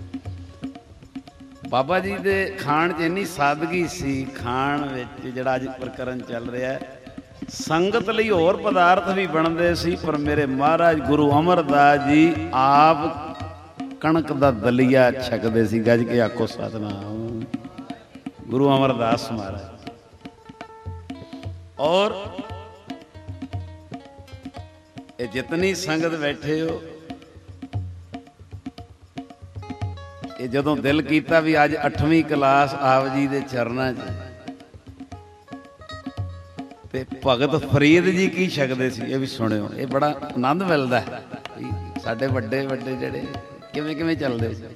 ਬਾਬਾ ਜੀ ਦੇ ਖਾਣ 'ਚ ਇੰਨੀ ਸਾਦਗੀ ਸੀ। ਖਾਣ ਵਿੱਚ ਜਿਹੜਾ ਅੱਜ ਪ੍ਰਕਰਨ ਚੱਲ ਰਿਹਾ, ਸੰਗਤ ਲਈ ਹੋਰ ਪਦਾਰਥ ਵੀ ਬਣਦੇ ਸੀ, ਪਰ ਮੇਰੇ ਮਹਾਰਾਜ ਗੁਰੂ ਅਮਰਦਾਸ ਜੀ ਆਪ ਕਣਕ ਦਾ ਦਲੀਆ ਛਕਦੇ ਸੀ। ਗੱਜ ਕੇ ਆਖੋ ਸਤਿਨਾਮ। ਗੁਰੂ ਅਮਰਦਾਸ ਮਹਾਰਾਜ। ਔਰ ਇਹ ਜਿਤਨੀ ਸੰਗਤ ਬੈਠੇ ਹੋ, ਇਹ ਜਦੋਂ ਦਿਲ ਕੀਤਾ ਵੀ ਅੱਜ 8ਵੀਂ ਕਲਾਸ ਆਪ ਜੀ ਦੇ ਚਰਨਾਂ 'ਚ, ਤੇ ਭਗਤ ਫਰੀਦ ਜੀ ਕੀ ਛਕਦੇ ਸੀ ਇਹ ਵੀ ਸੁਣਿਓ। ਇਹ ਬੜਾ ਆਨੰਦ ਮਿਲਦਾ ਹੈ। ਸਾਡੇ ਵੱਡੇ ਜਿਹੜੇ ਕਿਵੇਂ ਕਿਵੇਂ ਚੱਲਦੇ ਸੀ।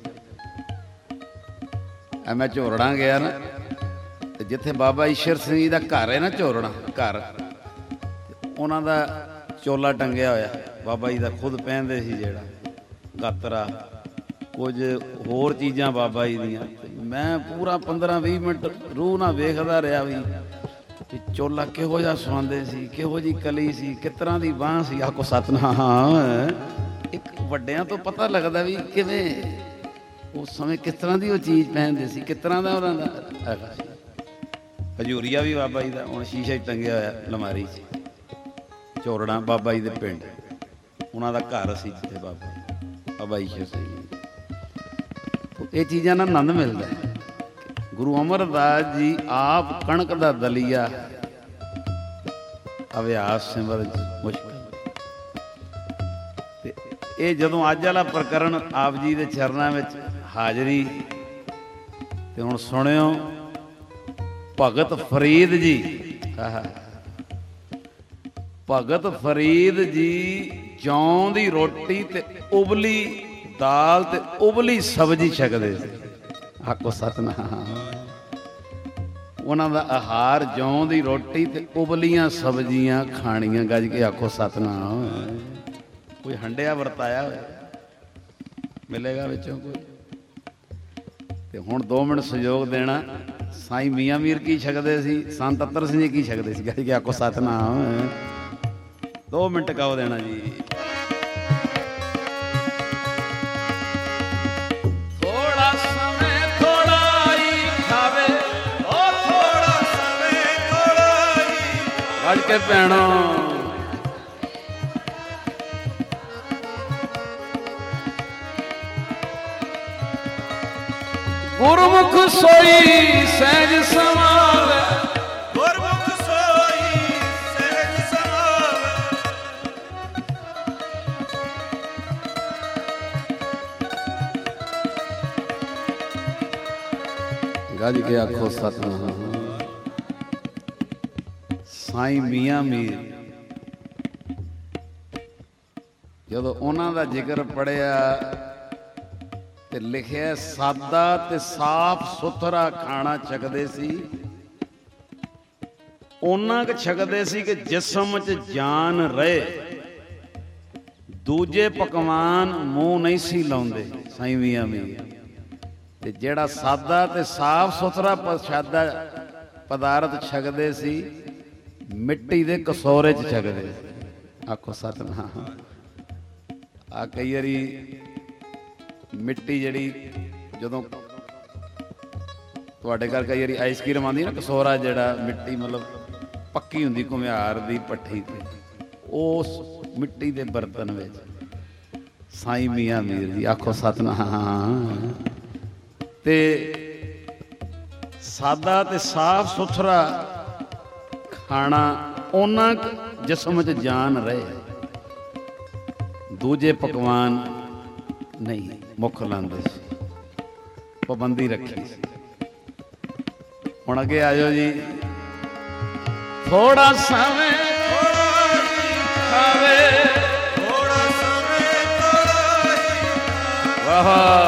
ਮੈਂ ਝੋਰਣਾ ਗਿਆ ਨਾ, ਤੇ ਜਿੱਥੇ ਬਾਬਾ ਈਸ਼ਰ ਸਿੰਘ ਜੀ ਦਾ ਘਰ ਹੈ ਨਾ, ਝੋਰਣਾ ਘਰ, ਉਹਨਾਂ ਦਾ ਚੋਲਾ ਟੰਗਿਆ ਹੋਇਆ ਬਾਬਾ ਜੀ ਦਾ ਖੁਦ ਪਹਿਨਦੇ ਸੀ, ਜਿਹੜਾ ਗਾਤਰਾ, ਕੁਝ ਹੋਰ ਚੀਜ਼ਾਂ ਬਾਬਾ ਜੀ ਦੀਆਂ। ਮੈਂ ਪੂਰਾ 15-20 ਮਿੰਟ ਰੂਹ ਨਾਲ ਵੇਖਦਾ ਰਿਹਾ ਵੀ ਚੋਲਾ ਕਿਹੋ ਜਿਹਾ ਸਵਾਉਂਦੇ ਸੀ, ਕਿਹੋ ਜਿਹੀ ਕਲੀ ਸੀ, ਕਿਸ ਤਰ੍ਹਾਂ ਦੀ ਬਾਂਹ ਸੀ। ਆਖੋ ਸਤਿਨਾਮ। ਇੱਕ ਵੱਡਿਆਂ ਤੋਂ ਪਤਾ ਲੱਗਦਾ ਵੀ ਕਿਵੇਂ ਉਸ ਸਮੇਂ ਕਿਸ ਤਰ੍ਹਾਂ ਦੀ ਉਹ ਚੀਜ਼ ਪਹਿਨਦੇ ਸੀ, ਕਿਸ ਤਰ੍ਹਾਂ ਦਾ ਉਹਨਾਂ ਦਾ ਹੈਗਾ ਸੀ। ਹਜੂਰੀਆ ਵੀ ਬਾਬਾ ਜੀ ਦਾ ਹੁਣ ਸ਼ੀਸ਼ੇ 'ਚ ਟੰਗਿਆ ਹੋਇਆ ਅਲਮਾਰੀ 'ਚ। ਝੋਰਣਾ ਬਾਬਾ ਜੀ ਦੇ ਪਿੰਡ, ਉਹਨਾਂ ਦਾ ਘਰ ਸੀ ਜਿੱਥੇ ਬਾਬਾ ਈਸ਼ਰ ਸਿੰਘ ਜੀ। ਇਹ ਚੀਜ਼ਾਂ ਨਾਲ ਆਨੰਦ ਮਿਲਦਾ। ਗੁਰੂ ਅਮਰਦਾਸ ਜੀ ਆਪ ਕਣਕ ਦਾ ਦਲੀਆ, ਅਭਿਆਸ ਸਿਮਰਨ ਮੁਸ਼ਕਿਲ। ਤੇ ਇਹ ਜਦੋਂ ਅੱਜ ਵਾਲਾ ਪ੍ਰਕਰਨ ਆਪ ਜੀ ਦੇ ਚਰਨਾਂ ਵਿੱਚ ਹਾਜ਼ਰੀ, ਤੇ ਹੁਣ ਸੁਣਿਓ ਭਗਤ ਫਰੀਦ ਜੀ। ਭਗਤ ਫਰੀਦ ਜੀ ਜੌਂ ਦੀ ਰੋਟੀ ਤੇ ਉਬਲੀ ਦਾਲ ਤੇ ਉਬਲੀ ਸਬਜ਼ੀ ਛਕਦੇ ਸੀ। ਆਖੋ ਸਤਿਨਾਮ। ਉਹਨਾਂ ਦਾ ਆਹਾਰ ਜੌਂ ਦੀ ਰੋਟੀ ਤੇ ਉਬਲੀਆਂ ਸਬਜ਼ੀਆਂ ਖਾਣੀਆਂ। ਗੱਜ ਕੇ ਆਖੋ ਸਤਿਨਾਮ। ਕੋਈ ਹੰਡਿਆ ਵਰਤਾਇਆ ਹੋਇਆ ਮਿਲੇਗਾ ਵਿੱਚੋਂ ਕੋਈ। ਤੇ ਹੁਣ 2 ਮਿੰਟ ਸਹਿਯੋਗ ਦੇਣਾ। ਸਾਈਂ ਮੀਆਂ ਮੀਰ ਕੀ ਛਕਦੇ ਸੀ, ਸੰਤ ਅਤਰ ਸਿੰਘ ਜੀ ਕੀ ਛਕਦੇ ਸੀ। ਗੱਜ ਕੇ ਆਖੋ ਸਤਿਨਾਮ। 2 ਮਿੰਟ ਕਾਓ ਦੇਣਾ ਜੀ। ਕੱਢ ਕੇ ਪੈਣਾ। ਗੁਰਮੁਖ ਸੋਈ ਸਹਿਜ ਸਮਾਵੈ, ਗੁਰਮੁਖ ਸੋਈ ਸਹਿਜ ਸਮਾਵੈ। ਗੱਜ ਕੇ ਆਖੋ ਸਤਿਨਾਮ। ਸਾਈਂ ਮੀਆਂ ਮੀਰ ਜਦੋਂ ਉਹਨਾਂ ਦਾ ਜ਼ਿਕਰ ਪੜਿਆ ਤੇ ਲਿਖਿਆ ਸਾਦਾ ਤੇ ਸਾਫ ਸੁਥਰਾ ਖਾਣਾ ਛਕਦੇ ਸੀ। ਉਹਨਾਂ ਕੁ ਛਕਦੇ ਸੀ ਕਿ ਜਿਸਮ 'ਚ ਜਾਨ ਰਹੇ। ਦੂਜੇ ਪਕਵਾਨ ਮੂੰਹ ਨਹੀਂ ਸੀ ਲਾਉਂਦੇ ਸਾਈਂ ਮੀਆਂ ਮੀਰ। ਤੇ ਜਿਹੜਾ ਸਾਦਾ ਤੇ ਸਾਫ ਸੁਥਰਾ ਪ੍ਰਸ਼ਾਦਾ ਪਦਾਰਥ ਛਕਦੇ ਸੀ, ਮਿੱਟੀ ਦੇ ਕਸੋਰੇ 'ਚ ਛਕਦੇ। ਆਖੋ ਸਤਿਨਾਮ। ਆ ਕਈ ਵਾਰੀ ਮਿੱਟੀ ਜਿਹੜੀ ਜਦੋਂ ਤੁਹਾਡੇ ਘਰ ਕਈ ਵਾਰੀ ਆਈਸਕ੍ਰੀਮ ਆਉਂਦੀ ਨਾ, ਕਸੋਰਾ ਜਿਹੜਾ ਮਿੱਟੀ ਮਤਲਬ ਪੱਕੀ ਹੁੰਦੀ ਘੁਮਿਆਰ ਦੀ ਭੱਠੀ ਤੇ, ਉਸ ਮਿੱਟੀ ਦੇ ਬਰਤਨ ਵਿੱਚ ਸਾਈਂ ਮੀਆਂ ਮੀਰ ਜੀ। ਆਖੋ ਸਤਿਨਾਮ। ਤੇ ਸਾਦਾ ਤੇ ਸਾਫ ਸੁਥਰਾ ਖਾਣਾ ਉਹਨਾਂ ਜਿਸਮ 'ਚ ਜਾਨ ਰਹੇ, ਦੂਜੇ ਪਕਵਾਨ ਨਹੀਂ ਮੁੱਖ ਲਾਉਂਦੇ ਸੀ, ਪਾਬੰਦੀ ਰੱਖੀ ਸੀ। ਹੁਣ ਅੱਗੇ ਆ ਜਾਓ ਜੀ। ਥੋੜਾ ਸਮੇਂ ਖਾਵੇ, ਥੋੜਾ ਸਮੇਂ ਥੋੜਾ ਹੀ ਵਾਹ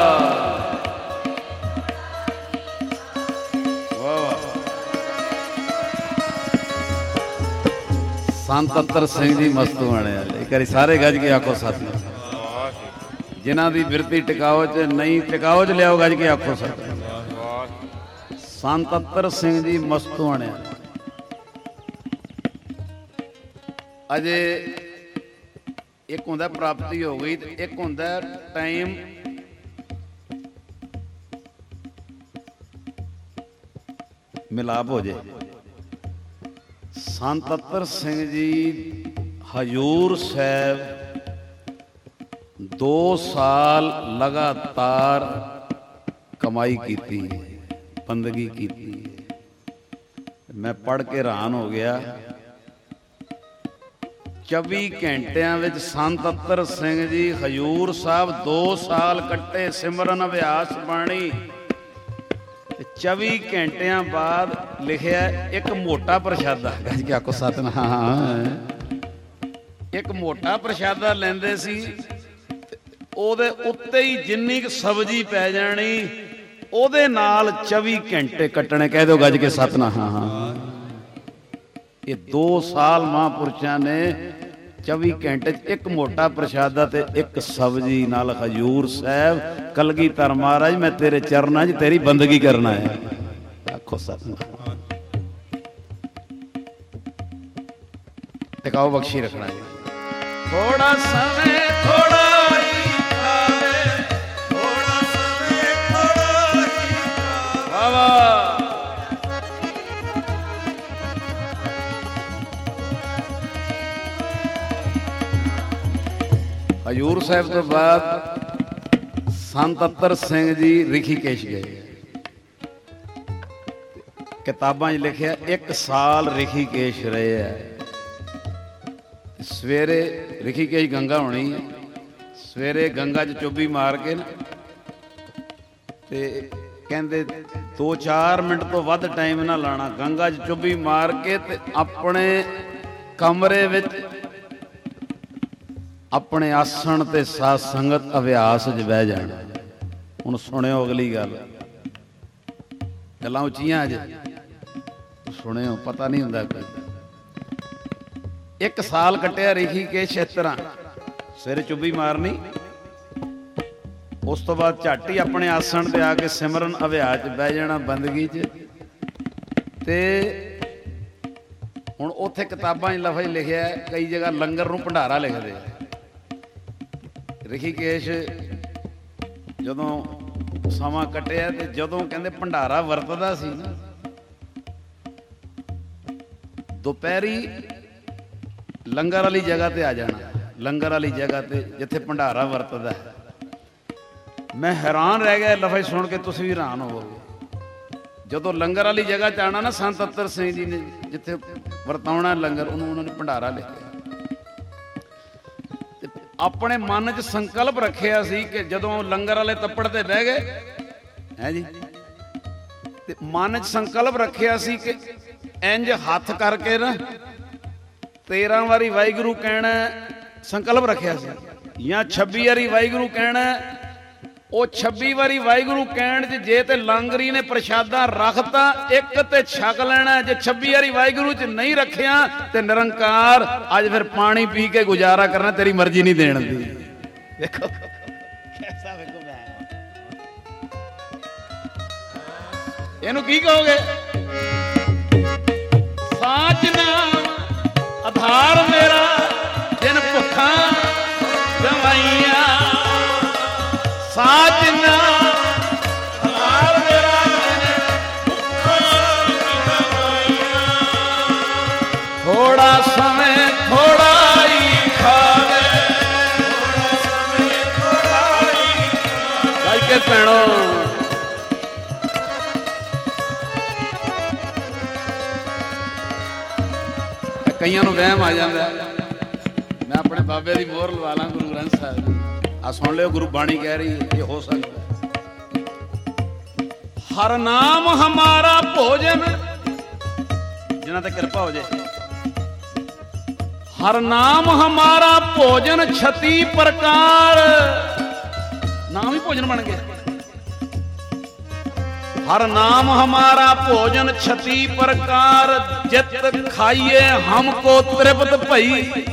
ਵਾਹ। ਸੰਤ ਅਤਰ ਸਿੰਘ ਜੀ ਮਸਤੂ ਆਣੇ ਵਾਲੇ, ਇੱਕ ਵਾਰੀ ਸਾਰੇ ਗੱਜ ਕੇ ਆਖੋ ਸਤਿਨਾਮ। ਜਿਨ੍ਹਾਂ ਦੀ ਬਿਰਤੀ ਟਿਕਾਓ 'ਚ ਨਹੀਂ, ਟਿਕਾਓ 'ਚ ਲਿਆਓ, ਗੱਜ ਕੇ ਆਖੋ ਸਤਿਨਾਮ। ਸੰਤ ਅਤਰ ਸਿੰਘ ਜੀ ਮਸਤੂ ਆਣੇ ਵਾਲੇ। ਅਜੇ ਇੱਕ ਹੁੰਦਾ ਪ੍ਰਾਪਤੀ ਹੋ ਗਈ ਤੇ ਇੱਕ ਹੁੰਦਾ ਟਾਈਮ ਮਿਲਾਪ ਹੋ ਜੇ। ਸੰਤ ਅਤਰ ਸਿੰਘ ਜੀ ਹਜੂਰ ਸਾਹਿਬ 2 ਸਾਲ ਲਗਾਤਾਰ ਕਮਾਈ ਕੀਤੀ, ਬੰਦਗੀ ਕੀਤੀ। ਮੈਂ ਪੜ੍ਹ ਕੇ ਹੈਰਾਨ ਹੋ ਗਿਆ। 24 ਘੰਟਿਆਂ ਵਿੱਚ ਸੰਤ ਅਤਰ ਸਿੰਘ ਜੀ ਹਜੂਰ ਸਾਹਿਬ 2 ਸਾਲ ਕੱਟੇ, ਸਿਮਰਨ ਅਭਿਆਸ ਬਾਣੀ। 24 ਘੰਟਿਆਂ ਬਾਅਦ ਲਿਖਿਆ ਇੱਕ ਮੋਟਾ ਪ੍ਰਸ਼ਾਦਾ, ਗੱਜ ਕੇ ਆਖੋ ਸਤਿਨਾਮ। ਇੱਕ ਮੋਟਾ ਪ੍ਰਸ਼ਾਦਾ ਲੈਂਦੇ ਸੀ, ਉਹਦੇ ਉੱਤੇ ਹੀ ਜਿੰਨੀ ਕੁ ਸਬਜ਼ੀ ਪੈ ਜਾਣੀ, ਉਹਦੇ ਨਾਲ 24 ਘੰਟੇ ਕੱਟਣੇ। ਕਹਿ ਦਿਓ ਗੱਜ ਕੇ ਸਤਿਨਾਮ। ਇਹ 2 ਸਾਲ ਮਹਾਂਪੁਰਸ਼ਾਂ ਨੇ 24 ਘੰਟੇ 'ਚ ਇੱਕ ਮੋਟਾ ਪ੍ਰਸ਼ਾਦਾ ਤੇ ਇੱਕ ਸਬਜ਼ੀ ਨਾਲ ਹਜੂਰ ਸਾਹਿਬ। ਕਲਗੀਧਰ ਮਹਾਰਾਜ ਮੈਂ ਤੇਰੇ ਚਰਨਾਂ 'ਚ ਤੇਰੀ ਬੰਦਗੀ ਕਰਨਾ ਹੈ, ਆਖੋ ਸਤਿਨਾਮ। ਟਿਕਾਓ ਬਖਸ਼ੀ ਰੱਖਣਾ ਜੀ। ਥੋੜਾ ਸਮੇਂ ਥੋੜਾ ਹੀ ਖਾਵੇ, ਥੋੜਾ ਸਮੇਂ ਥੋੜਾ ਹੀ ਵਾਹ ਵਾਹ। ਹਜੂਰ ਸਾਹਿਬ ਤੋਂ ਬਾਅਦ ਸੰਤ ਅਤਰ ਸਿੰਘ ਜੀ ਰਿਖੀਕੇਸ਼ ਗਏ। ਕਿਤਾਬਾਂ 'ਚ ਲਿਖਿਆ 1 ਸਾਲ ਰਿਖੀਕੇਸ਼ ਰਹੇ ਹੈ। ਸਵੇਰੇ ਰਿਖੀਕੇਸ਼ ਗੰਗਾ ਹੋਣੀ ਹੈ, ਸਵੇਰੇ ਗੰਗਾ 'ਚ ਚੁੱਭੀ ਮਾਰ ਕੇ ਨਾ, ਤੇ ਕਹਿੰਦੇ 2-4 ਮਿੰਟ ਤੋਂ ਵੱਧ ਟਾਈਮ ਨਾ ਲਾਣਾ। ਗੰਗਾ 'ਚ ਚੁੱਭੀ ਮਾਰ ਕੇ ਤੇ ਆਪਣੇ ਕਮਰੇ ਵਿੱਚ ਆਪਣੇ ਆਸਣ ਤੇ ਸਾਧ ਸੰਗਤ ਅਭਿਆਸ 'ਚ ਬਹਿ ਜਾਣਾ। ਹੁਣ ਸੁਣਿਓ ਅਗਲੀ ਗੱਲ, ਗੱਲਾਂ ਉੱਚੀਆਂ ਅਜੇ ਸੁਣਿਓ, ਪਤਾ ਨਹੀਂ ਹੁੰਦਾ ਕੋਈ। 1 ਸਾਲ ਕੱਟਿਆ ਰਿਖੀਕੇਸ਼ ਇਸ ਤਰ੍ਹਾਂ, ਸਵੇਰੇ ਚੁੱਭੀ ਮਾਰਨੀ, ਉਸ ਤੋਂ ਬਾਅਦ ਝੱਟ ਹੀ ਆਪਣੇ ਆਸਣ ਤੇ ਆ ਕੇ ਸਿਮਰਨ ਅਭਿਆਸ 'ਚ ਬਹਿ ਜਾਣਾ, ਬੰਦਗੀ 'ਚ। ਤੇ ਹੁਣ ਉੱਥੇ ਕਿਤਾਬਾਂ 'ਚ ਲਫ਼ਜ਼ ਲਿਖਿਆ, ਕਈ ਜਗ੍ਹਾ ਲੰਗਰ ਨੂੰ ਭੰਡਾਰਾ ਲਿਖਦੇ ਆ। ਰਿਖੀਕੇਸ਼ ਜਦੋਂ ਸਮਾਂ ਕੱਟਿਆ ਤੇ ਜਦੋਂ ਕਹਿੰਦੇ ਭੰਡਾਰਾ ਵਰਤਦਾ ਸੀ ਨਾ, ਦੁਪਹਿਰੀ ਲੰਗਰ ਵਾਲੀ ਜਗ੍ਹਾ ਤੇ ਆ ਜਾਣਾ। ਲੰਗਰ ਵਾਲੀ ਜਗ੍ਹਾ ਤੇ ਜਿੱਥੇ ਭੰਡਾਰਾ ਵਰਤਦਾ ਹੈ। ਮੈਂ ਹੈਰਾਨ ਰਹਿ ਗਿਆ ਲਫ਼ਜ਼ ਸੁਣ ਕੇ, ਤੁਸੀਂ ਵੀ ਹੈਰਾਨ ਹੋਵੋਗੇ। ਜਦੋਂ ਲੰਗਰ ਵਾਲੀ ਜਗ੍ਹਾ 'ਚ ਆਉਣਾ ਨਾ, ਸੰਤ ਅਤਰ ਸਿੰਘ ਜੀ ਨੇ ਜਿੱਥੇ ਵਰਤਾਉਣਾ ਲੰਗਰ, ਉਹਨਾਂ ਨੇ ਭੰਡਾਰਾ ਲਿਖਿਆ। ਆਪਣੇ ਮਨ 'ਚ ਸੰਕਲਪ ਰੱਖਿਆ ਸੀ ਕਿ ਜਦੋਂ ਲੰਗਰ ਵਾਲੇ ਤੱਪੜ ਤੇ ਬਹਿ ਗਏ ਹੈ ਜੀ, ਤੇ ਮਨ 'ਚ ਸੰਕਲਪ ਰੱਖਿਆ ਸੀ ਕਿ ਇੰਜ ਹੱਥ ਕਰਕੇ ਨਾ 13 ਵਾਰੀ ਵਾਹਿਗੁਰੂ ਕਹਿਣਾ, ਸੰਕਲਪ ਰੱਖਿਆ ਸੀ, ਜਾਂ 26 ਵਾਰੀ ਵਾਹਿਗੁਰੂ ਕਹਿਣਾ। ਉਹ 26 ਵਾਰੀ ਵਾਹਿਗੁਰੂ ਕਹਿਣ 'ਚ ਜੇ ਤੇ ਲੰਗਰੀ ਨੇ ਪ੍ਰਸ਼ਾਦਾ ਰੱਖਤਾ, ਇੱਕ ਤੇ ਛਕ ਲੈਣਾ। ਜੇ 26 ਵਾਰੀ ਵਾਹਿਗੁਰੂ 'ਚ ਨਹੀਂ ਰੱਖਿਆ ਤੇ ਨਿਰੰਕਾਰ ਅੱਜ ਫਿਰ ਪਾਣੀ ਪੀ ਕੇ ਗੁਜ਼ਾਰਾ ਕਰਨਾ, ਤੇਰੀ ਮਰਜ਼ੀ ਨਹੀਂ ਦੇਣ ਦੀ। ਦੇਖੋ ਕੈਸਾ, ਵੇਖੋ ਇਹਨੂੰ ਕੀ ਕਹੋਗੇ? ਸਾਚ ਨਾਮ ਆਧਾਰ ਮੇਰਾ, ਜਿਨ ਭੁੱਖਾਂ ਗਵਾਈਆਂ। ਸਾਚ ਨਾਮ ਆਧਾਰ ਮੇਰਾ, ਜਿਨ ਭੁੱਖਾਂ ਗਵਾਈਆਂ। ਥੋੜਾ ਸਮੇਂ ਥੋੜਾ ਹੀ ਖਾਵੇ, ਥੋੜਾ ਸਮੇਂ ਥੋੜਾ ਹੀ ਖਾਵੇ। ਕੇ ਭੈਣੋ ਕਈਆਂ ਨੂੰ ਵਹਿਮ ਆ ਜਾਂਦਾ। ਮੈਂ ਆਪਣੇ ਬਾਬੇ ਦੀ ਮੋਹਰ ਲਵਾ ਲਾਂ ਗੁਰੂ ਗ੍ਰੰਥ ਸਾਹਿਬ ਦੀ। ਆ ਸੁਣ ਲਿਓ, ਗੁਰੂ ਬਾਣੀ ਕਹਿ ਰਹੀ ਹੈ, ਇਹ ਹੋ ਸਕਦਾ। ਹਰ ਨਾਮ ਹਮਾਰਾ ਭੋਜਨ, ਜਿਨ੍ਹਾਂ ਤੇ ਕਿਰਪਾ ਹੋ ਜਾਏ। ਹਰ ਨਾਮ ਹਮਾਰਾ ਭੋਜਨ 36 ਪ੍ਰਕਾਰ, ਨਾਮ ਹੀ ਭੋਜਨ ਬਣ ਗਿਆ। ਹਰ ਨਾਮ ਹਮਾਰਾ ਭੋਜਨ 36 ਪ੍ਰਕਾਰ, ਜਿਤ ਖਾइए हमको तृप्त भई,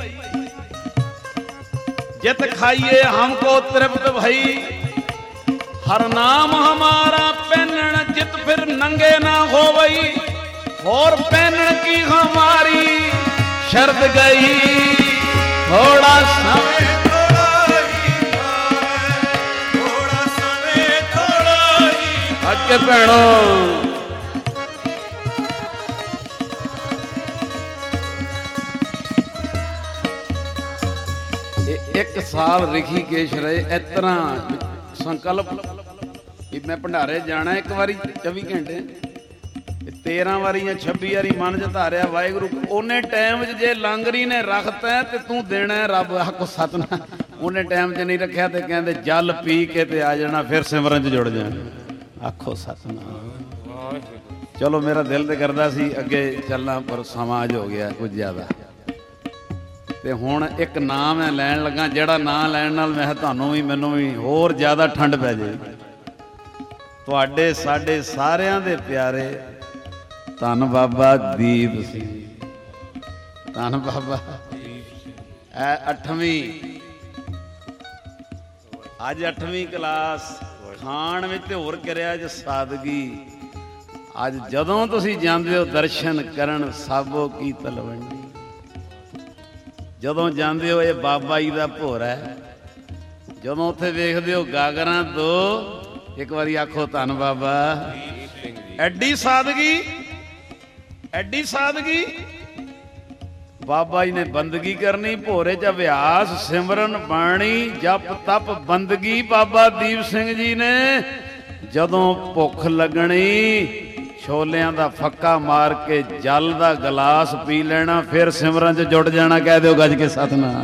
जित खाइए हमको तृप्त भई। हर नाम हमारा पहनन, जित फिर नंगे ना हो वही, और पहनन की हमारी शर्त गई। थोड़ा समय थोड़ा समय थोड़ा ही अगे भैणो, एक साल ऋषिकेश रहे। इस तरह संकल्प भी मैं भंडारे जाना एक बारी 24 घंटे, 13 वारी या 26 वारी मन च धारिया वाहिगुरू। उन्ने टाइम जे लांगरी ने रखता है तो तू देना है, रब आखो सतनाम। उन्ने टाइम च नहीं रखा तो कहते जल पी के ते आ जाना, फिर सिमरन च जुड़ जाना। आखो सतनाम। चलो मेरा दिल तो करता सी अगे चलना, पर समाज हो गया कुछ ज़्यादा। ਤੇ ਹੁਣ ਇੱਕ ਨਾਮ ਮੈਂ ਲੈਣ ਲੱਗਾ, ਜਿਹੜਾ ਨਾਂ ਲੈਣ ਨਾਲ ਮੈਂ ਤੁਹਾਨੂੰ ਵੀ ਮੈਨੂੰ ਵੀ ਹੋਰ ਜ਼ਿਆਦਾ ਠੰਡ ਪੈ ਜਾਏ। ਤੁਹਾਡੇ ਸਾਡੇ ਸਾਰਿਆਂ ਦੇ ਪਿਆਰੇ ਧੰਨ ਬਾਬਾ ਦੀਪ ਸਿੰਘ, ਧੰਨ ਬਾਬਾ ਇਹ 8ਵੀਂ, ਅੱਜ 8ਵੀਂ ਕਲਾਸ। ਖਾਣ ਵਿੱਚ ਤੇ ਹੋਰ ਕਰਿਆ ਜ ਸਾਦਗੀ। ਅੱਜ ਜਦੋਂ ਤੁਸੀਂ ਜਾਂਦੇ ਹੋ ਦਰਸ਼ਨ ਕਰਨ, ਸਾਬੋ ਕੀ ਤਲਵੰਡੀ, ਜਦੋਂ ਜਾਂਦੇ ਹੋ ਇਹ ਬਾਬਾ ਜੀ ਦਾ ਭੋਰਾ ਹੈ। ਜਦੋਂ ਉੱਥੇ ਵੇਖਦੇ ਹੋ ਗਾਗਰਾਂ ਦੋ, ਇੱਕ ਵਾਰੀ ਆਖੋ ਧੰਨ ਬਾਬਾ। ਐਡੀ ਸਾਦਗੀ, ਐਡੀ ਸਾਦਗੀ। ਬਾਬਾ ਜੀ ਨੇ ਬੰਦਗੀ ਕਰਨੀ, ਭੋਰੇ 'ਚ ਅਭਿਆਸ, ਸਿਮਰਨ, ਬਾਣੀ, ਜਪ, ਤਪ, ਬੰਦਗੀ। ਬਾਬਾ ਦੀਪ ਸਿੰਘ ਜੀ ਨੇ ਜਦੋਂ ਭੁੱਖ ਲੱਗਣੀ, ਛੋਲਿਆਂ ਦਾ ਫੱਕਾ ਮਾਰ ਕੇ ਜਲ ਦਾ ਗਲਾਸ ਪੀ ਲੈਣਾ, ਫਿਰ ਸਿਮਰਨ 'ਚ ਜੁੜ ਜਾਣਾ। ਕਹਿ ਦਿਓ ਗੱਜ ਕੇ ਸਤਨਾਮ।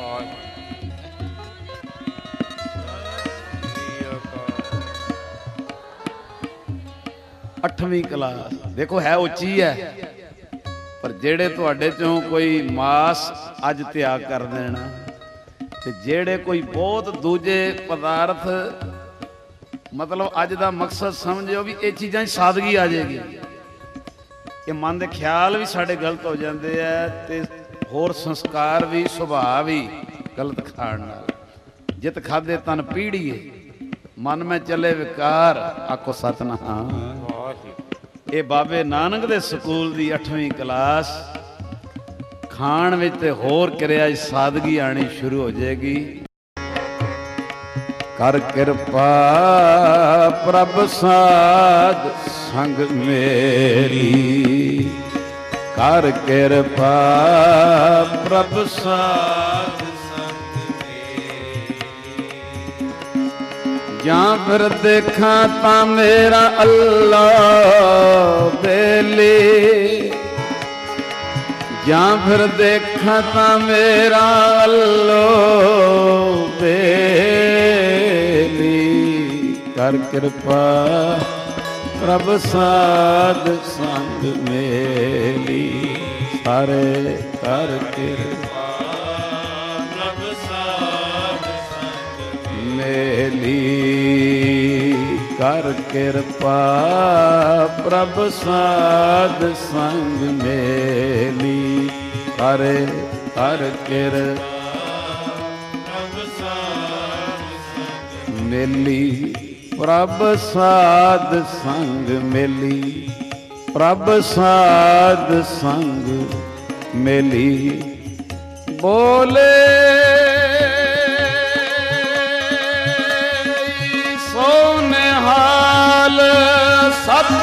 8ਵੀਂ ਕਲਾਸ ਦੇਖੋ ਹੈ ਉੱਚੀ ਹੈ, ਪਰ ਜਿਹੜੇ ਤੁਹਾਡੇ ਚੋਂ ਕੋਈ ਮਾਸ ਅੱਜ ਤਿਆਗ ਕਰ ਦੇਣਾ, ਤੇ ਜਿਹੜੇ ਕੋਈ ਬਹੁਤ ਦੂਜੇ ਪਦਾਰਥ, ਮਤਲਬ ਅੱਜ ਦਾ ਮਕਸਦ ਸਮਝਿਓ ਵੀ ਇਹ ਚੀਜ਼ਾਂ 'ਚ ਸਾਦਗੀ ਆ ਜਾਏਗੀ। ਇਹ ਮਨ ਦੇ ਖਿਆਲ ਵੀ ਸਾਡੇ ਗਲਤ ਹੋ ਜਾਂਦੇ ਆ, ਤੇ ਹੋਰ ਸੰਸਕਾਰ ਵੀ, ਸੁਭਾਅ ਵੀ ਗਲਤ ਖਾਣ ਨਾਲ। ਜਿਤ ਖਾਦੇ ਤਨ ਪੀੜੀਏ, ਮਨ ਮੈਂ ਚੱਲੇ ਵਿਕਾਰ, ਆਖੋ ਸਤਨਾਮ। ਇਹ ਬਾਬੇ ਨਾਨਕ ਦੇ ਸਕੂਲ ਦੀ 8ਵੀਂ ਕਲਾਸ। ਖਾਣ ਵਿੱਚ ਤੇ ਹੋਰ ਕਿਰਿਆ ਸਾਦਗੀ ਆਣੀ ਸ਼ੁਰੂ ਹੋ ਜਾਏਗੀ। ਕਰ ਕਿਰਪਾ ਪ੍ਰਭ ਸਾਧ ਸੰਗ ਮੇਰੀ, ਕਰ ਕਿਰਪਾ ਪ੍ਰਭ ਸਾਧ ਸੰਗ ਮੇਰੀ। ਜਾਂ ਫਿਰ ਦੇਖਾਂ ਤਾਂ ਮੇਰਾ ਅੱਲਾ ਬੇਲੀ, ਜਾਂ ਫਿਰ ਦੇਖਾਂ ਤਾਂ ਮੇਰਾ ਅੱਲਾ ਬੇਲੀ। ਕਰ ਕਿਰਪਾ ਪ੍ਰਭ ਸਾਧ ਸੰਗ ਮੇਲੀ, ਸਾਰੇ ਕਰ ਕਿਰਪਾ ਪ੍ਰਭ ਸਾਧ ਸੰਗ ਮੇਲੀ। ਕਰ ਕਿਰਪਾ ਪ੍ਰਭ ਸਾਧ ਸੰਗ ਮੇਲੀ, ਹਰੇ ਹਰ ਕਿਰਪਾ ਪ੍ਰਭ ਸਾਧ ਸੰਗ ਮੇਲੀ। ਪ੍ਰਭ ਸਾਧ ਸੰਗ ਮੇਲੀ, ਪ੍ਰਭ ਸਾਧ ਸੰਗ ਮੇਲੀ। ਬੋਲੇ ਸੋ ਨਿਹਾਲ ਸਤ